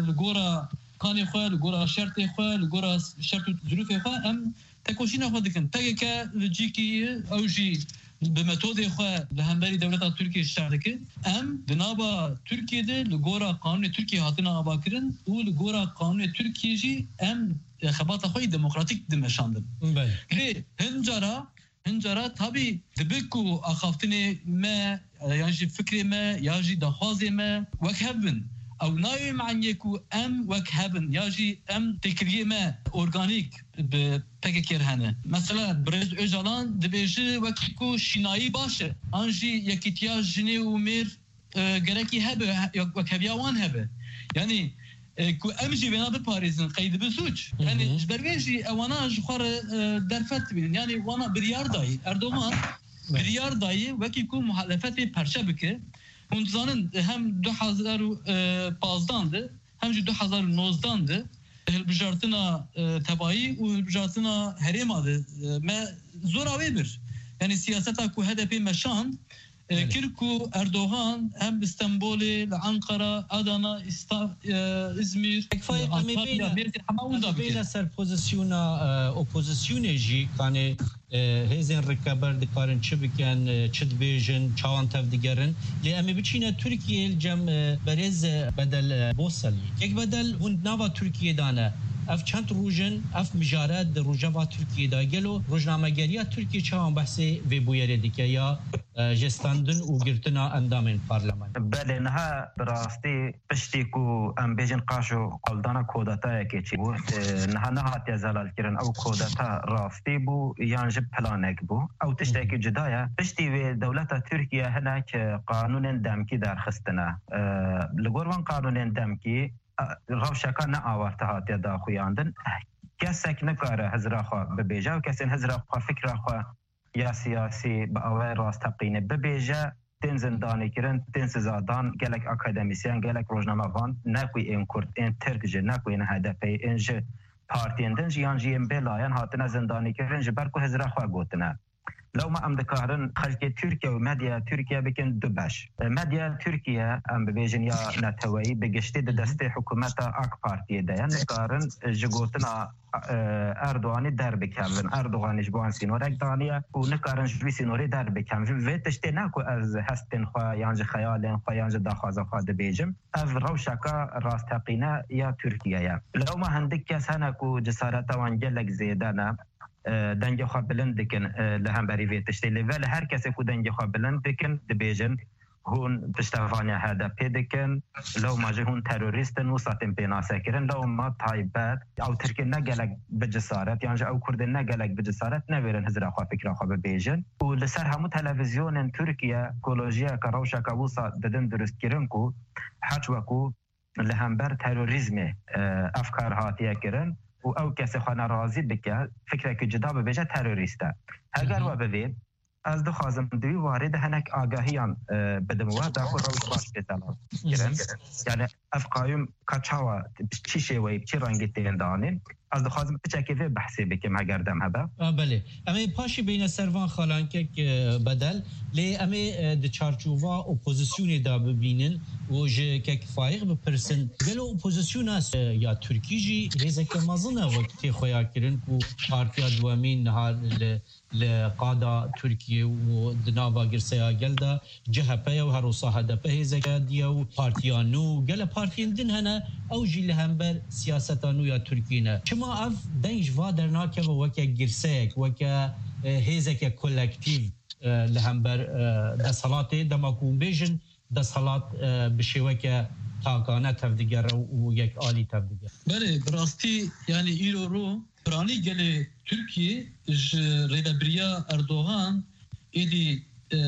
O: لگورا قانون خواه لگورا شرط خواه لگورا شرط ظروف خواه ام تکوشینا خود دکن تاگه که لجیکی او جی به متود خواه لهمبری دولت ترکیه شرکه ام دنابا ترکیه ده لگورا قانون ترکیه هاتنا آبا کرن و لگورا قانون ترکیه جی ام خبات خواه دموکراتیک دمشاندن لی هنجارا هنجارا تابی دبکو اخافتنی ما یعنی فکری ما یعنی دخوازی ما وک هبن او ناوي معنيكو ام وك هبن ياجي ام تكريه ما اورجانيك بپکر هنه مثلا برز اوجالان دبیجه وکیکو شینایی باشه انجی یکیتیا جنی و میر گرکی هبه وک هبیاوان هبه یعنی کو امجی بنا بپاریزن قید بسوچ یعنی جبرویجی اوانا جخور درفت بینن یعنی وانا بریار دایی اردوغان بریار دایی وکیکو محالفت پرچه بکه هندزانن هم دو هزار و پازدانده هم جو دو هزار و نوزدانده بجارتنا تبایی و بجارتنا هریماده ما زوراوی بر یعنی سیاستا کو هدف مشان کرکو اردوغان هم استنبول لعنقره ادانا ازمیر
N: کفای امیبینا امیبینا سر پوزیسیون اپوزیسیون جی کانه هزین رکابر دکارن چه بکن چه دبیجن چوان تف دیگرن لی امی بچینه ترکیه الجم برز بدل بوسلی یک بدل هند نوا ترکیه دانه اف چند روزن اف مجارات روزا ترکیه دا گلو روزنامه‌گری ترکیه چوان بحثی و بویره دیگه یا جستاندن و گرتنا اندام پارلمان
P: بله نه براستی پشتیکو ام بیجن قاشو قلدانا کودتا که چی بود نه نه هات زلال کردن او کودتا راستی بو یانج پلانک بو او تشتکی جدایا پشتی و دولت ترکیه هنا که قانون دمکی درخستنه لگوروان قانون دمکی روشکا نه آورته هات دا خویاندن کسک نکاره هزراخوا ببیجه و کسی هزراخوا فکرخوا یا سیاسی با اوای راست تقینه ببیجه تن زندانی کرن تن سزادان گلک اکادمیسیان گلک روزنامه‌وان نکوی این کرد این ترکجه نکوی این هدفی اینج پارتیندن جیان جیم بلایان هاتنه زندانی کرن جبرکو هزرا خواه گوتنه لو ما ام دکارن خلق ترکیه و مدیا ترکیه بکن دو باش مدیا ترکیه ام ببیجن یا نتوایی بگشتی دسته حکومت اک پارتیه ده نکارن جگوتنا اردوغانی در بکن اردوغانیش بوان سینورک دانیه و نکارن جوی سینوری در بکن و تشتی نکو از هستن خواه یانج خیالن خواه یانج داخوازه خواه دبیجم از روشکا راستقینه یا ترکیه لو ما هندک کس هنکو جسارت وانگلک زیدانه دنگ خواه بلند دکن لهم بری ویتشتی لیول هر کسی کو دنگ خواه بلند دکن دبیجن هون پشتوانی هدف دکن لو ماجه هون تروریستن و ساتن پیناسه کرن لو ما تایبت او ترکی نگلک بجسارت یعنی او کرد نگلک بجسارت نویرن هزر خواه فکر خواه ببیجن و لسر همو تلویزیون ترکیه کولوژیا که روشا که وصا ددن درست کرن کو حج وکو لهم بر تروریزم افکار هاتیه کرن و او کسی خانه راضی بکه فکره که جدا ببیجه تروریسته اگر و ببید از دو خازم دوی وارد هنک آگاهیان بدموه دا خود روش باش بزنم یعنی افقایم کچاوه چی شوی چی رنگی تین دانین از دو خازم بچه که بحثی بکم اگر دم هبه
N: بله اما پاشی بین سروان خالان که بدل لی اما د چارچوبا اپوزیسیونی دا ببینن و جه که فایق بپرسن گلو اپوزیسیون است یا ترکی جی ریزه که مازنه وقتی خویا کرن که پارتیا دوامین نهار لقاده ترکیه و دناوا گرسیا گلده جهپه و هروسا هدپه هزگه دیا و پارتیانو گل پارتیان دن هنه او جی لهمبر سیاستانو یا ترکینه چما اف دنج و درناکه و وکه گرسیک وکه هزگه کلکتیو لهمبر دستالات دماکون بیجن دستالات بشیوه که تاکانه تفدیگر و یک آلی تفدیگر
O: بله براستی یعنی ایرو رو برانی گل ترکیه ریدبریا اردوغان ایدی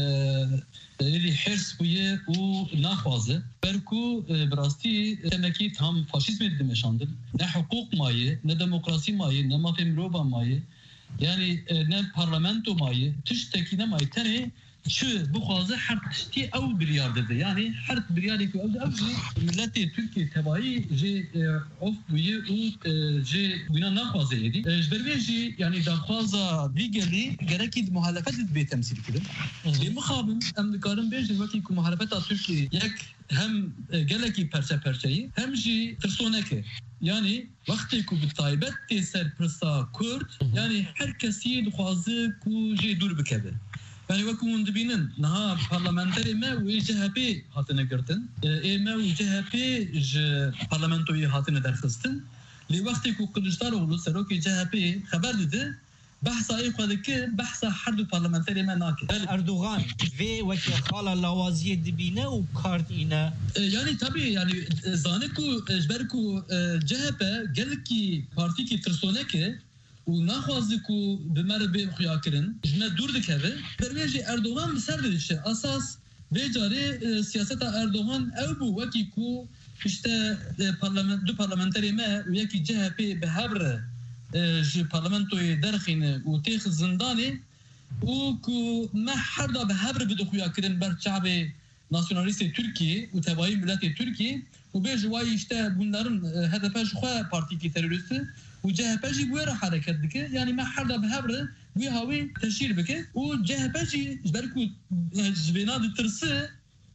O: ایدی حرس بویه و نخوازه برکو براستی تمکی tam faşizm edilmişandır. Ne hukuk mayi, ne demokrasi mayi, ne mafemroba mayi, yani ne parlamento mayi, tüştekine mayi tane şu bu xazı her tişti ev bir yardıdır. Yani her bir yardı ki ev ev milleti Türkiye tebayi je of buye u je buna naxazı edi. Jberveji yani daxaza digeli gerekid muhalefet be temsil kidir. Li mukhabil emdikarın beji vakti ku muhalefet Türkiye yak hem geleki perçe perçeyi hem ji tırsoneke. Yani vakti ku bitaybet teser prsa Kürt yani herkesi xazı ku je dur bikebe. Yani vakun dibinin naha parlamenteri me ve C H P hatine girtin. E me ve C H P j parlamentoyu hatine derxistin. Li vakti ku Kılıçdaroğlu seroki C H P haber dedi. بحث أي خذك بحث حد برلمانتري ما ناكل
N: أردوغان في وكي خالة لوازية دبينة وكارت إنا
O: يعني طبيعي يعني زانكو جبركو جهبة قالكي بارتيكي ترسونكي وناخوازكو بمر بي خياكرن جنا دور دكبه برويجي أردوغان بسردش أساس بجاري سياسة أردوغان أو بو وكي كو işte parlament du parlamenteri me وياكي جهبة بهبر جي parlamentoy درخين و تيخ زنداني و كو ما حدا بهبر بدو خويا كرن بر شعب ناسيوناليست تركي و تبعي ملت تركي و بجواي işte bunların hedefeş خو partiki terörist و جهبجي بويرا حركت دكه يعني ما حدا بهبر وي هاوي تشير بك و جهبجي بركو زبينا دترسه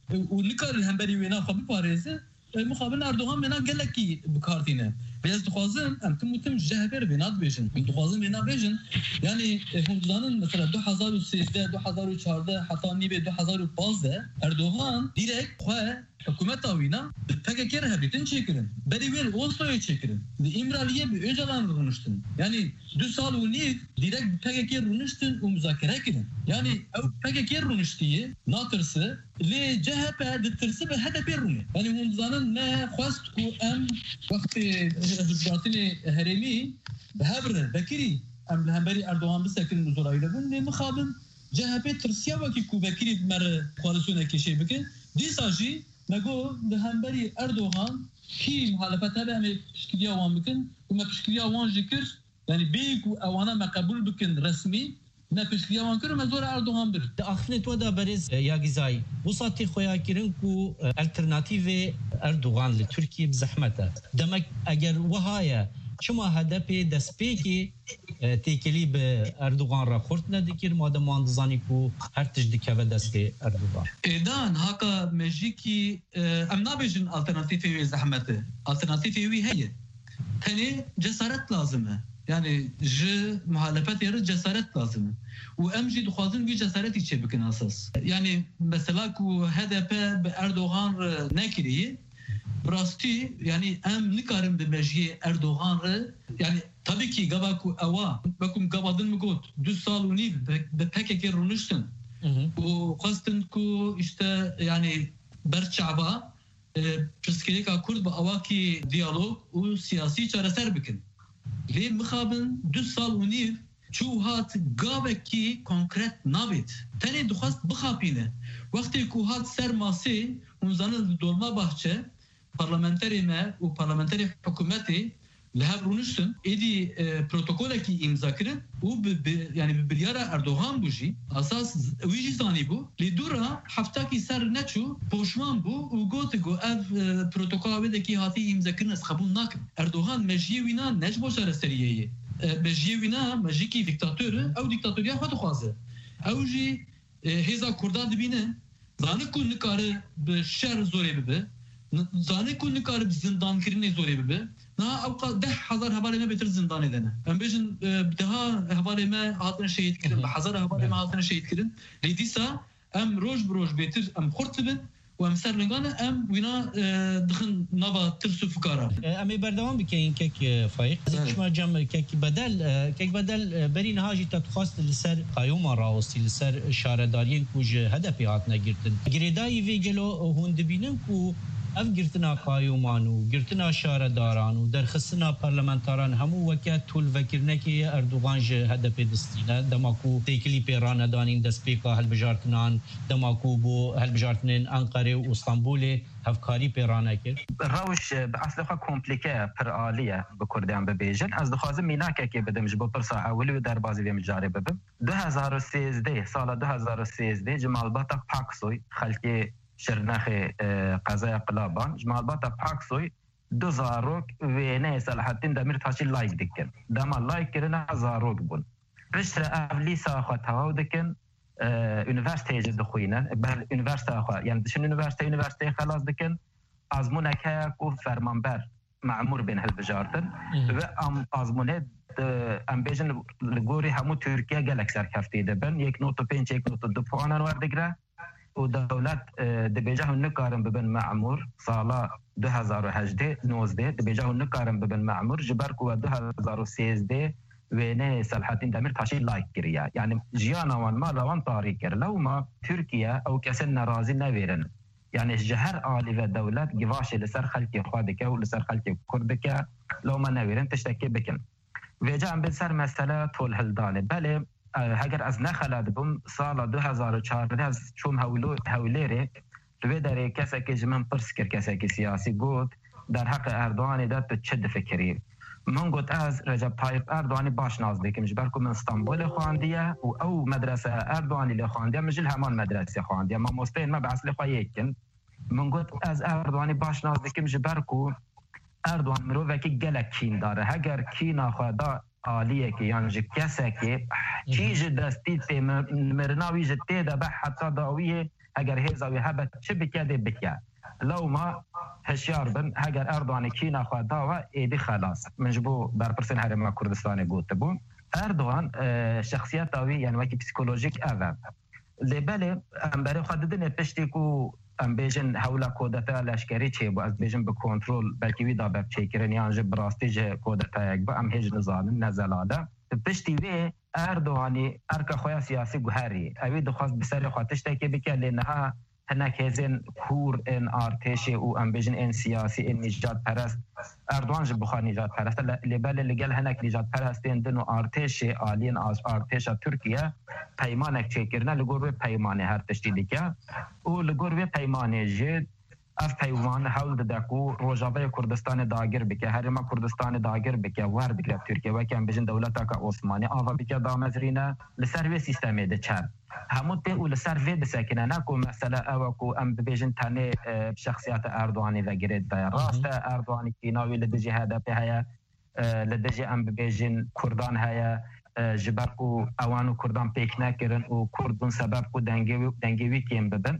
O: و نكار الهمبري وينا خبي باريزه مقابل اردوغان منا گلکی بکارتینه بیاز دخوازم ام تم تم جهبر بناد بیشن دخوازم بنا بیشن یعنی همزانın mesela دو هزار و سیزده دو هزار و چهارده حتی نیبه دو هزار و پانزده اردوغان direkt خواه حکومت آوینا پک کر هبیتن çekirin beri ver Oslo'ya çekirin İmralı'ya bir Öcalan konuştun yani dü sal و نیف direkt pek kere konuştun و müzakere kirin yani pek kere konuştuğu natırsı li C H P ditırsı ve H D P runi yani همزانın ne خواست کو ام وقتی حزباتini heremi بهبره بكري ام لهمبري اردوغان بسكن مزورayla bun ne mukhabil C H P tırsiya vaki ku bekiri mer koalisyona keşe bike disaji مگو لهمبري اردوغان کی muhalefete به ام تشکیلیا وان بکن و ما تشکیلیا وان ذکر yani بيك اوانا ما قبول بكن رسمي ما تشکیلیا وان کرو مزور اردوغان بر
N: اخنت ودا برز يا غزاي وصاتي خويا كيرن كو الترناتيف اردوغان لتركيا بزحمته دمك اگر وهايه شما هدف دسپیکی تیکلی به اردوغان را خورد ندکر ماده ماندزانی کو هر تجدیک و دست اردوغان
O: ایدان هاکا مجیکی ام نابیجن alternatifi ve zahmeti alternatifi ve heye tane cesaret lazımı yani j muhalefet yeri cesaret lazımı و امجي دخوازن وی جسارتی چه بکن اساس yani mesela ku H D P به اردوغان نکریه براستی yani em nikarim be mejiye Erdoğan re yani tabii ki gavaku ava bakum gavadın mı got düz saluni be P K K runuştun o kastın ku işte yani berçaba psikolojik Kurd be avaki diyalog o siyasi çareser bikin ve mukabın düz saluni çu hat gaveki konkret navit tane duhast bıxapine vakti ku hat sermasi unzanın dolma bahçe parlamenteri me و parlamenteri hükümeti لهب رونشتن ایدی پروتکولی که امضا کردن و یعنی بریاره اردوغان بوجی اساس ویجی زانی بو لیدورا هفته کی سر نچو پوشمان بو و گوت گو اف پروتکول وده کی هاتی امضا کردن از قبول نکن اردوغان مجیه وینا نج بوشار سریه مجیه وینا مجی کی دیکتاتور او دیکتاتوریا خود خوازه او جی هزا کردا دبینه زانی کو نکاره به شر زوری ببه زانه کو نکاره زندان کردن زوری ببه نه اوقات ده هزار حوالی ما بهتر زندان دنه ام بیشن ده حوالی ما هاتن شهید کردن به هزار حوالی ما هاتن شهید کردن لیدیسا ام روز بروز بهتر ام خورد بن و ام سرلنگانه ام وینا دخن نوا ترسو فکارا
N: امی بردوام بکین کک فایق شما جم کک بدل کک بدل برین هاجی تخواست لسر قیوم راوستی لسر شاردارین کوج هدفی هات نگرتن گریدای ویگلو هوند بینن کو اف گرتنا قایومان و گرتنا شارداران و درخستنا پارلمانتاران همو وکت طول وکرنکی اردوغان جه هدف دستینه دماکو تیکلی پیران دانین دست پیکا هلبجارتنان دماکو بو هلبجارتنین انقره و اسطنبول هفکاری پیرانه کرد
P: روش به اصل خواه کمپلیکه پر آلیه بکردیان ببیجن از دخوازم میناکه که بدمش با پرسا اولی و در بازی ویم جاری ببم دو هزار و سیزده سال دو هزار و سیزده جمال باتا پاکسوی خلکی شرنخ قضای قلابان جمال باتا پاکسوی دو زاروک و نه صلاحتین دمیر تاشی لایک دکن دما لایک کرنا زاروک بون پشتر اولی ساخت هوا دکن üniversiteye دخوینن بل üniversite آخر yani dışın üniversite üniversiteye خلاص دکن azmuneke ku fermanber معمور بین هلبجارتن و azmune ام بیجن لگوری همو ترکیه گلک سرکفتی دبن یک نوت و پنج یک نوت و دو پوانان وردگره و دولت دبیجه نکارن ببن معمور سالا دو هزار و هجده نوزده دبیجه نکارن ببن معمور جبر کو دو هزار و سیزده وینه سلحتین دمیر تاشی لایک کریه یعنی جیانا وان ما روان طاری کر لو ما ترکیه او کسن نرازی نویرن یعنی جهر عالی و دولت گواش لسر خلکی خودکه و لسر خلکی کردکه لو ما نویرن تشتکی بکن ویجا ام بسر مسئله طول هلدانه بله اگر از نخلد بم سال دو هزار و چهارده از چوم هولو هولیره دوی داره کسی که جمن پرس کر کسی که سیاسی گود در حق اردوان داد تو چه فکری من گفت از رجب طایب اردوانی باش نازده که مجبر که من استانبول خواندیه و او مدرسه اردوانی لخواندیه مجل همان مدرسه خواندیه ما مستین ما بعث لخواه یکن من گفت از اردوانی باش نازده که مجبر که اردوان مرو وکی گلک کین داره اگر کین آخواده عالیه که یعنی جه کسه که چیز دستی تی مرناوی جه تی ده به حتی داویه اگر هزاوی هبت چه بکده بکه لو ما هشیار بن اگر اردوان کینا خواهد داوه ایدی خلاص منجبو برپرسین هرم کردستان گوته بون اردوان شخصیت داوی یعنی وکی پسیکولوژیک اوه لباله ام برای خواهد دنه پشتی که ام بیجن حولا کودتا لشکری چه بو از بیجن به کنترول بلکی وی دا بب چه کرن یعنی جب براستی جه کودتا یک با ام هج نظام نزلاله پشتی وی اردوانی ارکا خواه سیاسی گوهری اوی دخواست بسر خواتش تاکی بکر لینها هناك هزين كور ان ارتشي و امبيجن ان سياسي ان نجات پرست اردوان جب بخار نجات پرست لبال اللي قال هناك نجات پرستين دنو ارتشي آلين از ارتشا تركيا پیمانك چكرنا لگور پیمانه هر تشتیدی که و لگور پیمانه جد اف پیمان حول دکو روجاوی کردستان داگر بکه هر ما کردستان داگر بکه ورد گرفت ترکیه و که بجن دولت کا عثمانی آوا بکه دامزرینه لسروی سیستمی ده چر همون ته ول سروی بسکنه نکو مثلا او کو ام بجن تنه شخصیت اردوانی و گرید ده راست اردوانی کیناوی لدجی هدف هيا لدجی ام بجن کردان هيا جبرکو اوانو کردان پیک نکرن و کردون سبب کو دنگوی دنگوی کیم بدن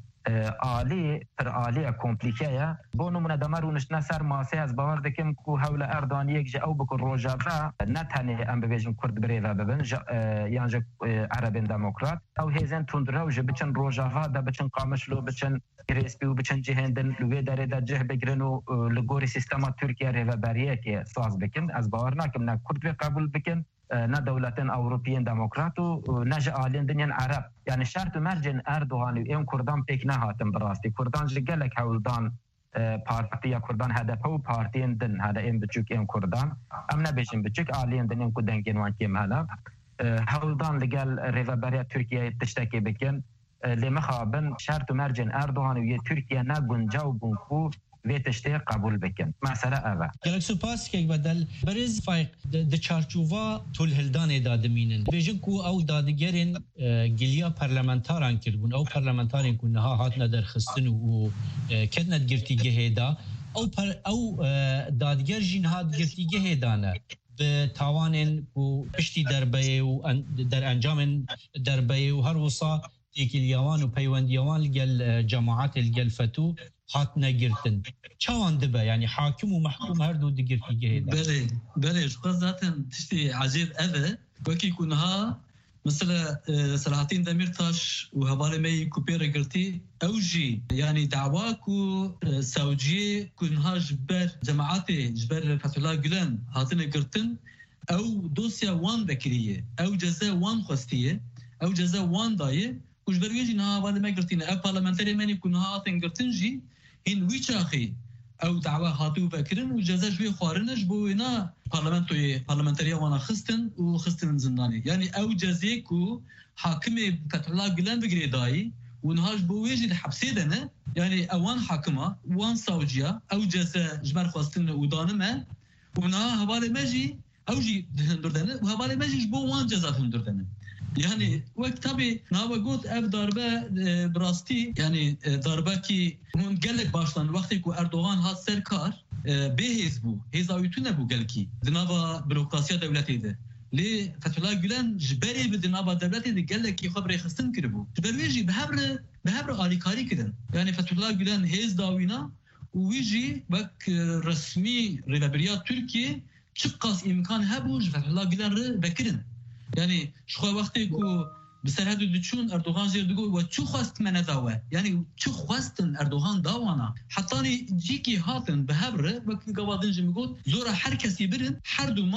P: عالی پر عالی کمپلیکه بو نمونه دمرونش نسر ماسه از باور دکم کو حول اردانی یک جا او بکن روجاوه نتنه ام ببیجن کرد بری و ببن یعنی عربین دموکرات او هیزن تندره و جا بچن روجاوه دا بچن قامش لو بچن گریسپی و بچن جهندن لوی داره دا جه بگرن و لگوری سیستما ترکیه ری و بریه که ساز بکن از باور نکم نه کرد بی قبول بکن نه دولتين أوروبيين ديمقراطو نجا آلين دنيا عرب يعني شرط مرجن أردوغان وإيم كردان بيك نهاتم براستي كردان جلك هولدان بارتيا كردان هذا هو بارتين دن هذا إيم بتشوك إيم كردان أم نبيشن بتشوك آلين دنيا كردان كينوان كيم هلا هولدان لقال ريفابريا تركيا تشتكي بكن لمخابن شرط مرجن أردوغان ويا تركيا نقون جاوبون كو ویتشته قبول بکن مثلا اوه
N: گلک سپاس که بدل برز فایق د چارچوبا طول هلدان دادمینن بیجن کو او دادگرین گلیا پارلمانتاران کردون او پارلمانتارین کو نها هات ندر خستن و کدنت گرتیگه هدا او پر او دادگر جین هات گرتیگه هدانه به توانن کو پشتی دربه و در انجام دربه و هر وصا تیکلیوان و پیوندیوان گل جماعت الگل فتو هات نگرتن چوان دبه یعنی حاکم و محکوم هر دو دگرتی گهیده
O: بله بله شخص ذاتن تشتی عجیب اوه وکی کنها مثلا سلاطین دمیرتاش و حواله می کوپیر گرتی اوجی یعنی دعوا کو سعودیه کنها جبر جماعت جبر فتح الله گلن هاتن گرتن او دوسیا وان بکریه او جزا وان خواستیه او جزا وان دایه وجبر ویجی نها حواله می گرتین او پارلمانتری منی کنها هاتن گرتن جی هن ویچاخی او دعوا هاتو فکرن و جزا جوی خوارنش بوینا پارلمانتوی پارلمانتری وانا خستن و خستن زندانی یعنی او جزی کو حاکم فتح الله گلن بگری دایی و نهاش بویجی حبسی دنه یعنی اوان حاکمه وان ساوجیا او جزا جبر خواستن و دانمه و نها حواله مجی او جی هندردنه و حواله مجیش بو وان جزا هندردنه يعني وقت تبي ناوى قلت اف ضربه براستي يعني ضربه كي هون قال لك باشلان وقت كو اردوغان هات سركار بهز بو هزاويتونه بو قال كي دنابا بيروقراسيه دولتي ده لي فتح الله گلن جبري بدنابا دولتي ده قال لك خبر خستن كربو جبريجي بهبر بهبر اليكاري كدن يعني فتح الله گلن هز داوينا ويجي بك رسمي ريبابريات تركيا چقاس امكان هبو فتح الله گلن بكرن يعني شخوا وقتی کو بسرهد دچون اردوغان زیر دگو و چو خواست من داوه یعنی چو خواستن اردوغان داوانا حتی جی کی هاتن به هبره وقتی گوادن جی میگوت زورا هر کسی برن هر دوما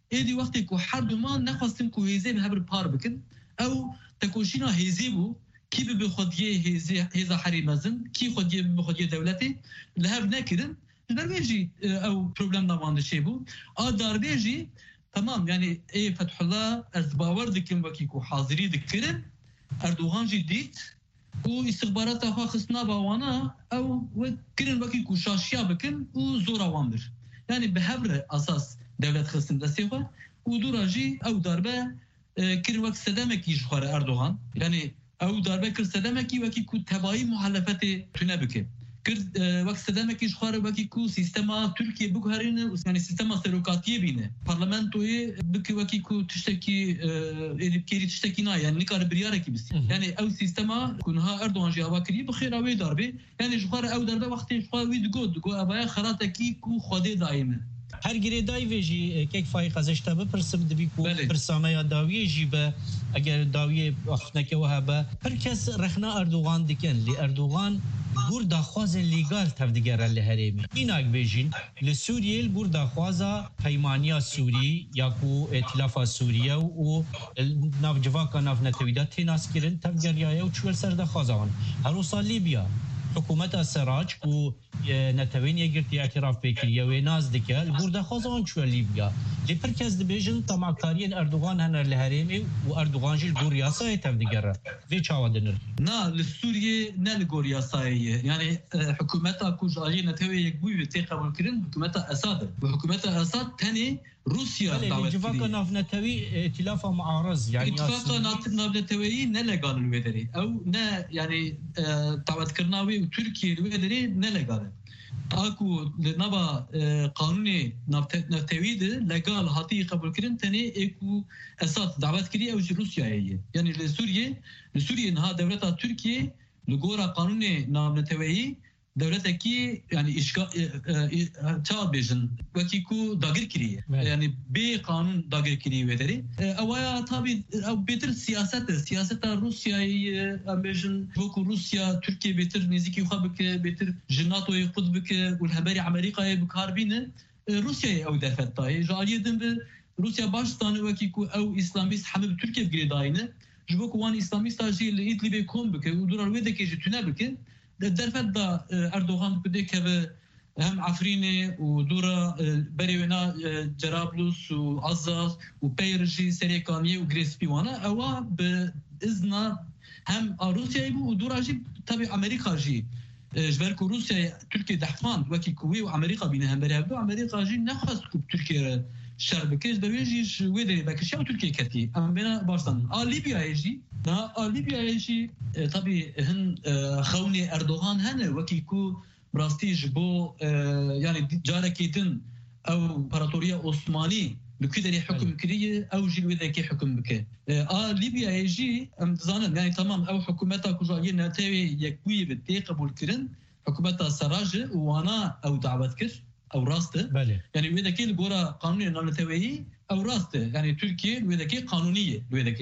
O: ایدی وقتی کو هر دو ما نخواستیم کو هیزه به هبر پار بکن او تکوشینا هیزی بو کی به خودیه هیزه هیزه حری مزن کی خودیه به خودیه دولتی لهب نکردن درویجی او پروبلم نوانده شی بو آ درویجی تمام يعني اي فتح الله از باور دكن وكي كو حاضري دكرن اردوغان جي ديت و استخبارات اخوا خصنا باوانا او وكرن وكي كو شاشيا بكن و زورا وامر يعني بهبر اساس دولت خصم دستيخوا و دوراجي او ضربه كرن وقت سدامكي جخوار اردوغان يعني او ضربه كر سدامكي وكي كو تباي محلفات تنبكه کرد وقت سدامکی شخوار وقتی کو سیستما ترکیه بگهرینه یعنی سیستما سروکاتیه بینه پارلمانتوی بکی وقتی کو تشتکی ادبکری تشتکی نه یعنی کار بریاره کی بس یعنی او سیستما کنها اردوغان جواب کری بخیر اوی دربه یعنی شخوار او دربه وقتی شخوار وی دگو دگو ابای خراتکی کو خود دائمه
N: هر گری دای ویجی که فایق ازش تا بپرسم دبی کو پرسامه یا داوی جیبه اگر داوی وقتنکه وهبه هر کس رخنا اردوغان دکن لی اردوغان بور داخواز لیگال تفدیگر لهرمی ایناک بیجین لسوریه بور داخوازا پیمانیا سوری یا کو ائتلاف سوریه و نافجواکا ناف نتویدات تیناس کرن تفدیگریه و چول سر داخوازان هروسا لیبیا حکومت سراج و نتوین یگرتی اعتراف بکریه و ناز دکه البورده خوازان چوه لیبیا لیپر کس دبیجن طمعکاری اردوغان هنر لهرمی و اردوغان جل گوریاسای تفدیگره وی چاوا دنر
O: نا لسوریه نه لگوریاساییه یعنی حکومت اکوش آلی نتوی یک بوی تی قبول کرن حکومت اساد و حکومت اساد تنی روسيا
N: دعوت اتفاق ناف نتوي ائتلاف معارض يعني
O: اتفاق ناف نتوي نلقال الويدري او نا يعني دعوت كرناوي وتركيا الويدري نلقال اكو نبا قانوني نتوي ده لقال هاتي قبول كرن تاني اكو اساس دعوت كري او روسيا هي يعني لسوريا لسوريا انها دولتها تركيا لغورا قانوني ناف نتوي دولتکی یعنی اشکال چاد بیشن وکی کو داگر کریه یعنی بی قانون داگر کریه وداری اوایا تابی او بهتر سیاست سیاست روسیایی ام بیشن وکو روسیا ترکیه بهتر نزدیکی خواب که بهتر جناتوی خود بک و الهبری امریکای بکار بینه روسیای او درفت تای جالیه دم به روسیا باشستانه وکی کو او اسلامیست همه به ترکیه بگیرداینه جبو کو وان اسلامیست آجی لیتلی به کم بک و دوران ویده که جتونه بک درفت دا اردوغان بده که هم عفرینه و دورا بریونا جرابلس و عزاز و پیرجی سریکانیه و گریسپیوانا اوا به اذن هم روسیای بو و دورا جی تابع امریکا جی جبرکو روسیا ترکیه دحفان وکی کوی و امریکا بینه هم بری بو امریکا جی نخواست کو ترکیه شر بکش بویجیش ویدری بکش او ترکیه کرتی اما بنا باشتن آ لیبیا جی نا آ لیبیا جی طبي هن خوني اردوغان هن وكي كو براستيج بو يعني جاركيدن او امبراطوريه عثماني لكدري حكم كريه او جيل وذاك حكم بك اه ليبيا يجي ام زانن يعني تمام او حكومتها كوجايه نتاوي يكوي بدي قبول كرن حكومتها سراج وانا او دعوت كر او راسته
N: بله.
O: يعني وذاك الجورا قانوني نتاوي او راسته يعني تركيا وذاك قانونيه وذاك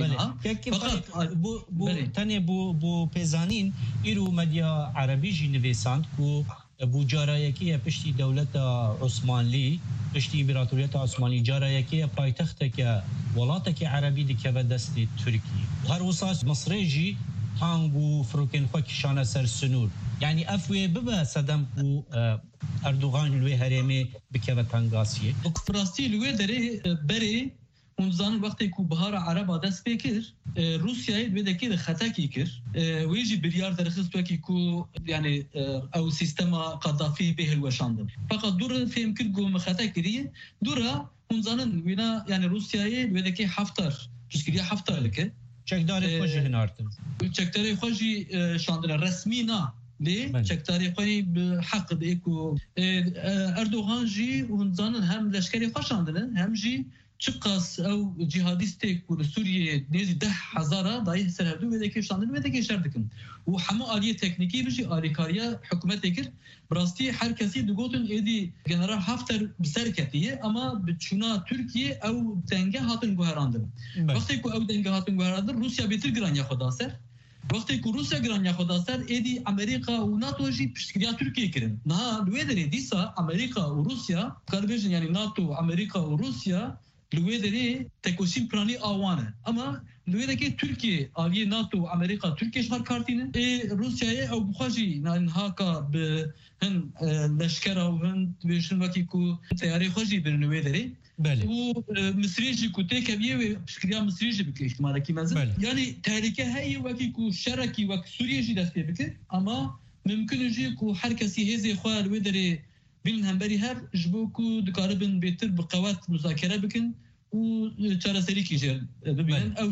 N: فقط بو بو تاني بو بو بيزانين ايرو مديا عربي جي نويساند كو بو جارایکی پشتی دولت عثمانی پشتی امپراتوریت عثمانی جارایکی پایتخت که ولات که عربی دکه و دست ترکی هر وساس مصریجی هنگو فروکن خو کشانه سر سنور یعنی افوی ببا صدام کو اردوغان لوی هرمی بکه و تنگاسیه
O: براستی لوی داره بری اون زمان وقتی که بهار عرب دست بکر روسیای بدکی خطا کی کر ویجی بریار درخست وکی کو یعنی او سیستم قذافی به الوشاندن فقط دور فهم کرد گم خطا کریه دورا اون زمان وینا یعنی روسیای بدکی هفتار چیزی هفتار لکه
N: چکداری خوشی هنارتن
O: چکداری خوشی شاندن رسمی نه لی چکداری خوی به حق دیکو اردوغان جی اون زمان هم لشکری خوشاندن هم جی چقاس او جهادیستی که سوریه نیزی ده هزاره دایی سرهدو ویده که شاندن ویده که شردکن و همه آلیه تکنیکی بشی آلیکاریا حکومت کر براستی هر کسی دگوتن ایدی جنرال هفتر بسر کتیه اما بچونا ترکیه او دنگه هاتن گوهراندن وقتی که او دنگه هاتن گوهراندن روسیا بیتر گرانیا خدا سر وقتی که روسیا گرانیا خدا سر ایدی امریکا و ناتو جی پشتگیریا ترکیه کرن نه دویدری دیسا امریکا و روسیا کاربیجن یعنی ناتو امریکا و روسیا لویدری تکوشین پرانی آوانه اما لویدکی ترکیه آلی ناتو امریکا ترکیه شهر کارتینه ای روسیه او بخواجی نها کا به هن لشکر او هن بیشتر وقتی کو تیاری خوشی بر لویدری
N: بله
O: و مصریجی کو تکیه و شکریه مصریجی بکه احتمالا کی مزن یعنی تحریکه هایی وقتی کو شرکی وقت سوریه جی دسته بکه اما ممکن جی کو هر کسی هزی خواه لویدری بین همبری هر جبو کو دکاربن بهتر بقوات مذاکره بکن و چرا سری کیجر ببینن او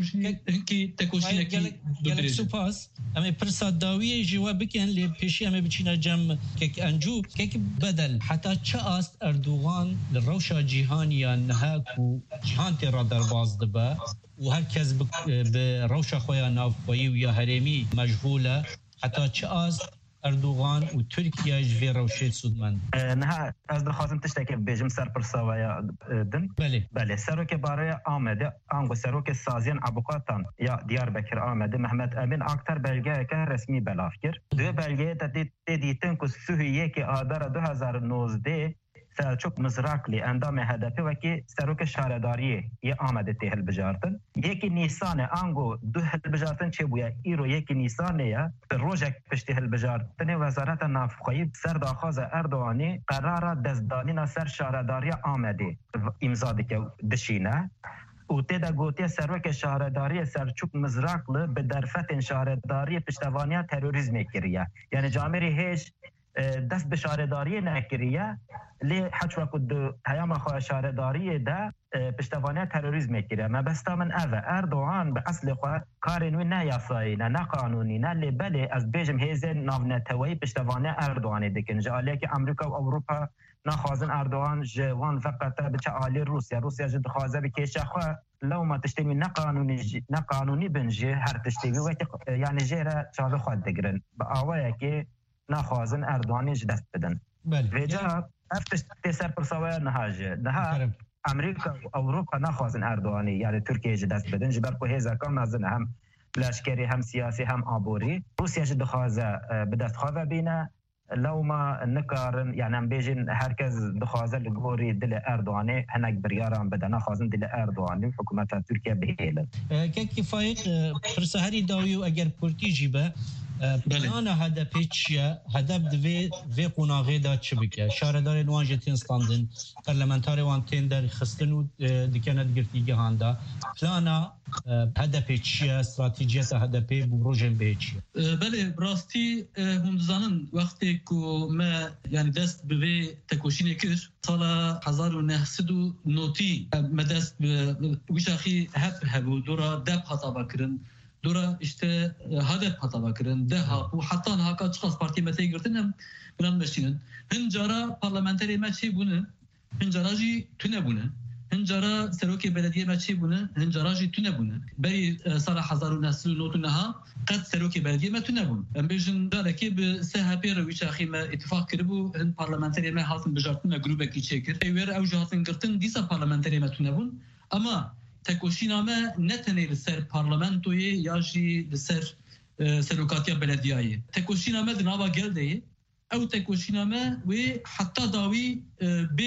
O: کی تکوشینه کی
N: گلک سپاس اما پرساد داویه جواب بکن لی پیشی اما بچینا جم که انجو که بدل حتی چه است اردوغان لروشا جیهانیا نهاک و جیهان تیرا در باز دبا و هر کس به روشا خویا نافقوی و یا هرمی مجهوله حتی چه است اردوغان و ترکیه جوی روشید سودمند
P: نه از دخواستم تشتکی بیجم سر پرساویا دن
N: بله
P: بله سروک برای آمده آنگو سروک سازین عبوقاتان یا دیاربکر آمده محمد امین اکتر بلگه که رسمی بلاف کرد دو بلگه دیدیتن که سوهیه که آدار دو هزار و نوزده سلچوک مزراقلی اندام هدفی وکی سروک شهرداریه یه آمده تهل بجارتن یکی نیسان آنگو دو هل بجارتن چه بویا ایرو یکی نیسانه یا به روژک پشتی هل بجارتن وزارت نافخویی سر داخواز اردوانی قرار دزدانینا سر شهرداری آمده امزاده که دشینه و تیدا گوتی سروک شهرداری سرچوک مزراقلی به درفت شهرداری پشتوانی تروریزم کریه یعنی جامعه هیچ دست به شهرداری نکریه لی حج وقت هیام خواه شهرداری ده پشتوانه تروریزم کریه ما بستا من اوه اردوغان به اصل خواه کارنوی نه یاسایی نه قانونی نه لی بله از بیجم هیزه ناونتوی پشتوانه اردوغانی دکن جاله که امریکا و اوروپا نخوازن اردوغان جوان فقط بچه آلی روسیا روسیا جد خوازه بکیشه خواه لو ما تشتمی نقانونی نقانونی بنجی هر تشتمی وقتی یعنی جیره چاوه خود دگرن با آوه که نخوازن اردوغانی دست بدن ویجا افتش تیسر پرساوه نهاجه نها امریکا و اوروپا نخوازن اردوغانی یعنی ترکیه دست بدن جبر که هیزا کام نازن هم لشکری هم سیاسی هم آبوری روسیا جد خوازه بدست خواه بینه لو ما نكارن يعني ام بيجن هركز دخوازه لغوري دل اردوغاني هناك برياران بدنا خازن دل اردوغاني حكومه تركيا بهيله
N: كي فايق فرسهري داويو اگر پورتي جيبه بلانا هدف چیه هدف دوی وی قناغه دا چه بکه شهردار نوان جتین ستاندن پرلمنتار وان تین در خستن و دکند گرتیگه هاندا پلانا هدف چیه استراتیجیت هدف بو روژن به چیه
O: بله براستی هم زنن وقتی که ما یعنی دست به تکوشین کر سال هزار و نهصد و نوتی ما دست به وشاخی هف هبو دورا دب حطابا کرن دورا işte hedef hata kirin daha bu hatta haka çıkas parti mete girtin hem bilen meşinin hincara parlamenteri meçi bunu hincaraji tüne bunu hincara seroki belediye meçi bunu hincaraji tüne bunu beri sala hazaru neslu notunaha qad seroki belediye metüne bunu em bejin daraki bi S H P rewiç axime ittifak kiribu hin parlamenteri me hatın bijartın grubeki çekir ever ev hatın girtin disa parlamenteri metüne bunu ama تکوشینامه نتنه سر پارلمانتوی یا جی سر سروکاتیا بلدیایی تکوشینامه دنوا گلده او تکوشینامه و حتی داوی به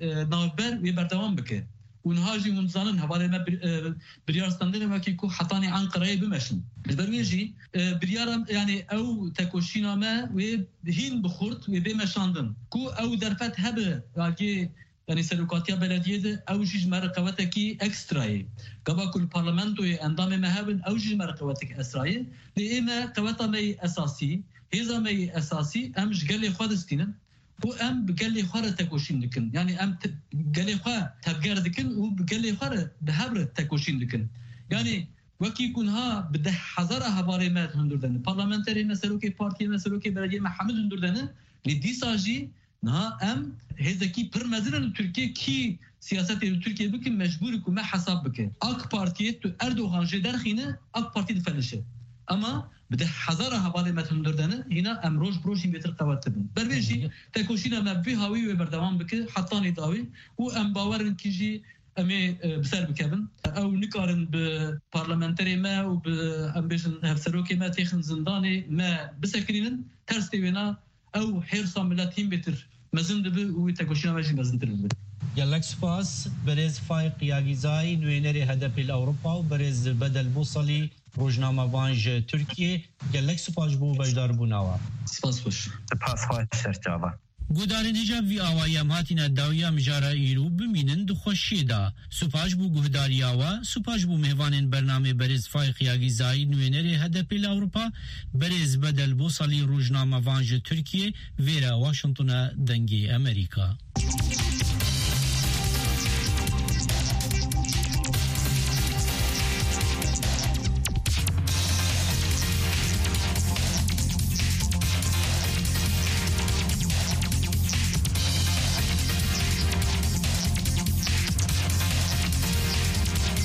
O: نوبر و بردوام بکه اونها جی منزانن حواله ما بریارستاندن و کی کو حتانی انقره بمشن برمیجی بریارم یعنی او تکوشینامه و هین بخورد و بمشاندن کو او درفت هبه واقعی yani serokatiya belediyede evjiz merqaveteki ekstrayı. Gava kul parlamentoyu endame mehevin evjiz merqaveteki esrayı. Li eme qaveta mey esasi, heza mey esasi emj gelli xwadistinin. Bu em gelli xwara tekoşin dikin. Yani em gelli xwa tevger dikin u gelli xwara behavre tekoşin dikin. Yani وکی کنها به ده هزار هواره مد هندردن پارلمانتری مسلوکی پارتی مسلوکی belediye محمد هندردن لیدی ساجی نه ام هزکی پر مزرن ترکیه کی سیاست ترکیه بکن مجبور کو ما حساب بکن اک پارتی تو اردوغان جدر خینه اک پارتی دفلشه اما بده هزار هواره مد هندردن هنا ام روز بروشین بهتر قوت بن برویجی تکوشینا مبی هاوی و بردوام بکن حتی نداوی و ام باورن کیجی امی بسر بکبن او نکارن به پارلمانتری ما و به امبیشن هفسروکی ما تیخن زندانی ما بسکرینن ترس دیوینا او حرصا ملتین بتر مزند به و تکوشینا مجی مزندتر بید
N: gelek spas berez fayq yagizai nüeneri hedefil Avrupa و berez bedel bosalî rojname van ji Türkiye gelek spas bû bejdarbûnawa.
O: Spas baş.
P: Spas xweş serçava.
N: گودارین هجاب وی آوایم هاتینا داویا مجارا ایرو بمینن دخوشی دا سپاش بو گهداریاوا سپاش بو مهوانین برنامه برز فایق یاگی زایی نوینری هدپیل اوروپا برز بدل بو سالی روجنامه وانج ترکیه ویرا واشنطن دنگی امریکا.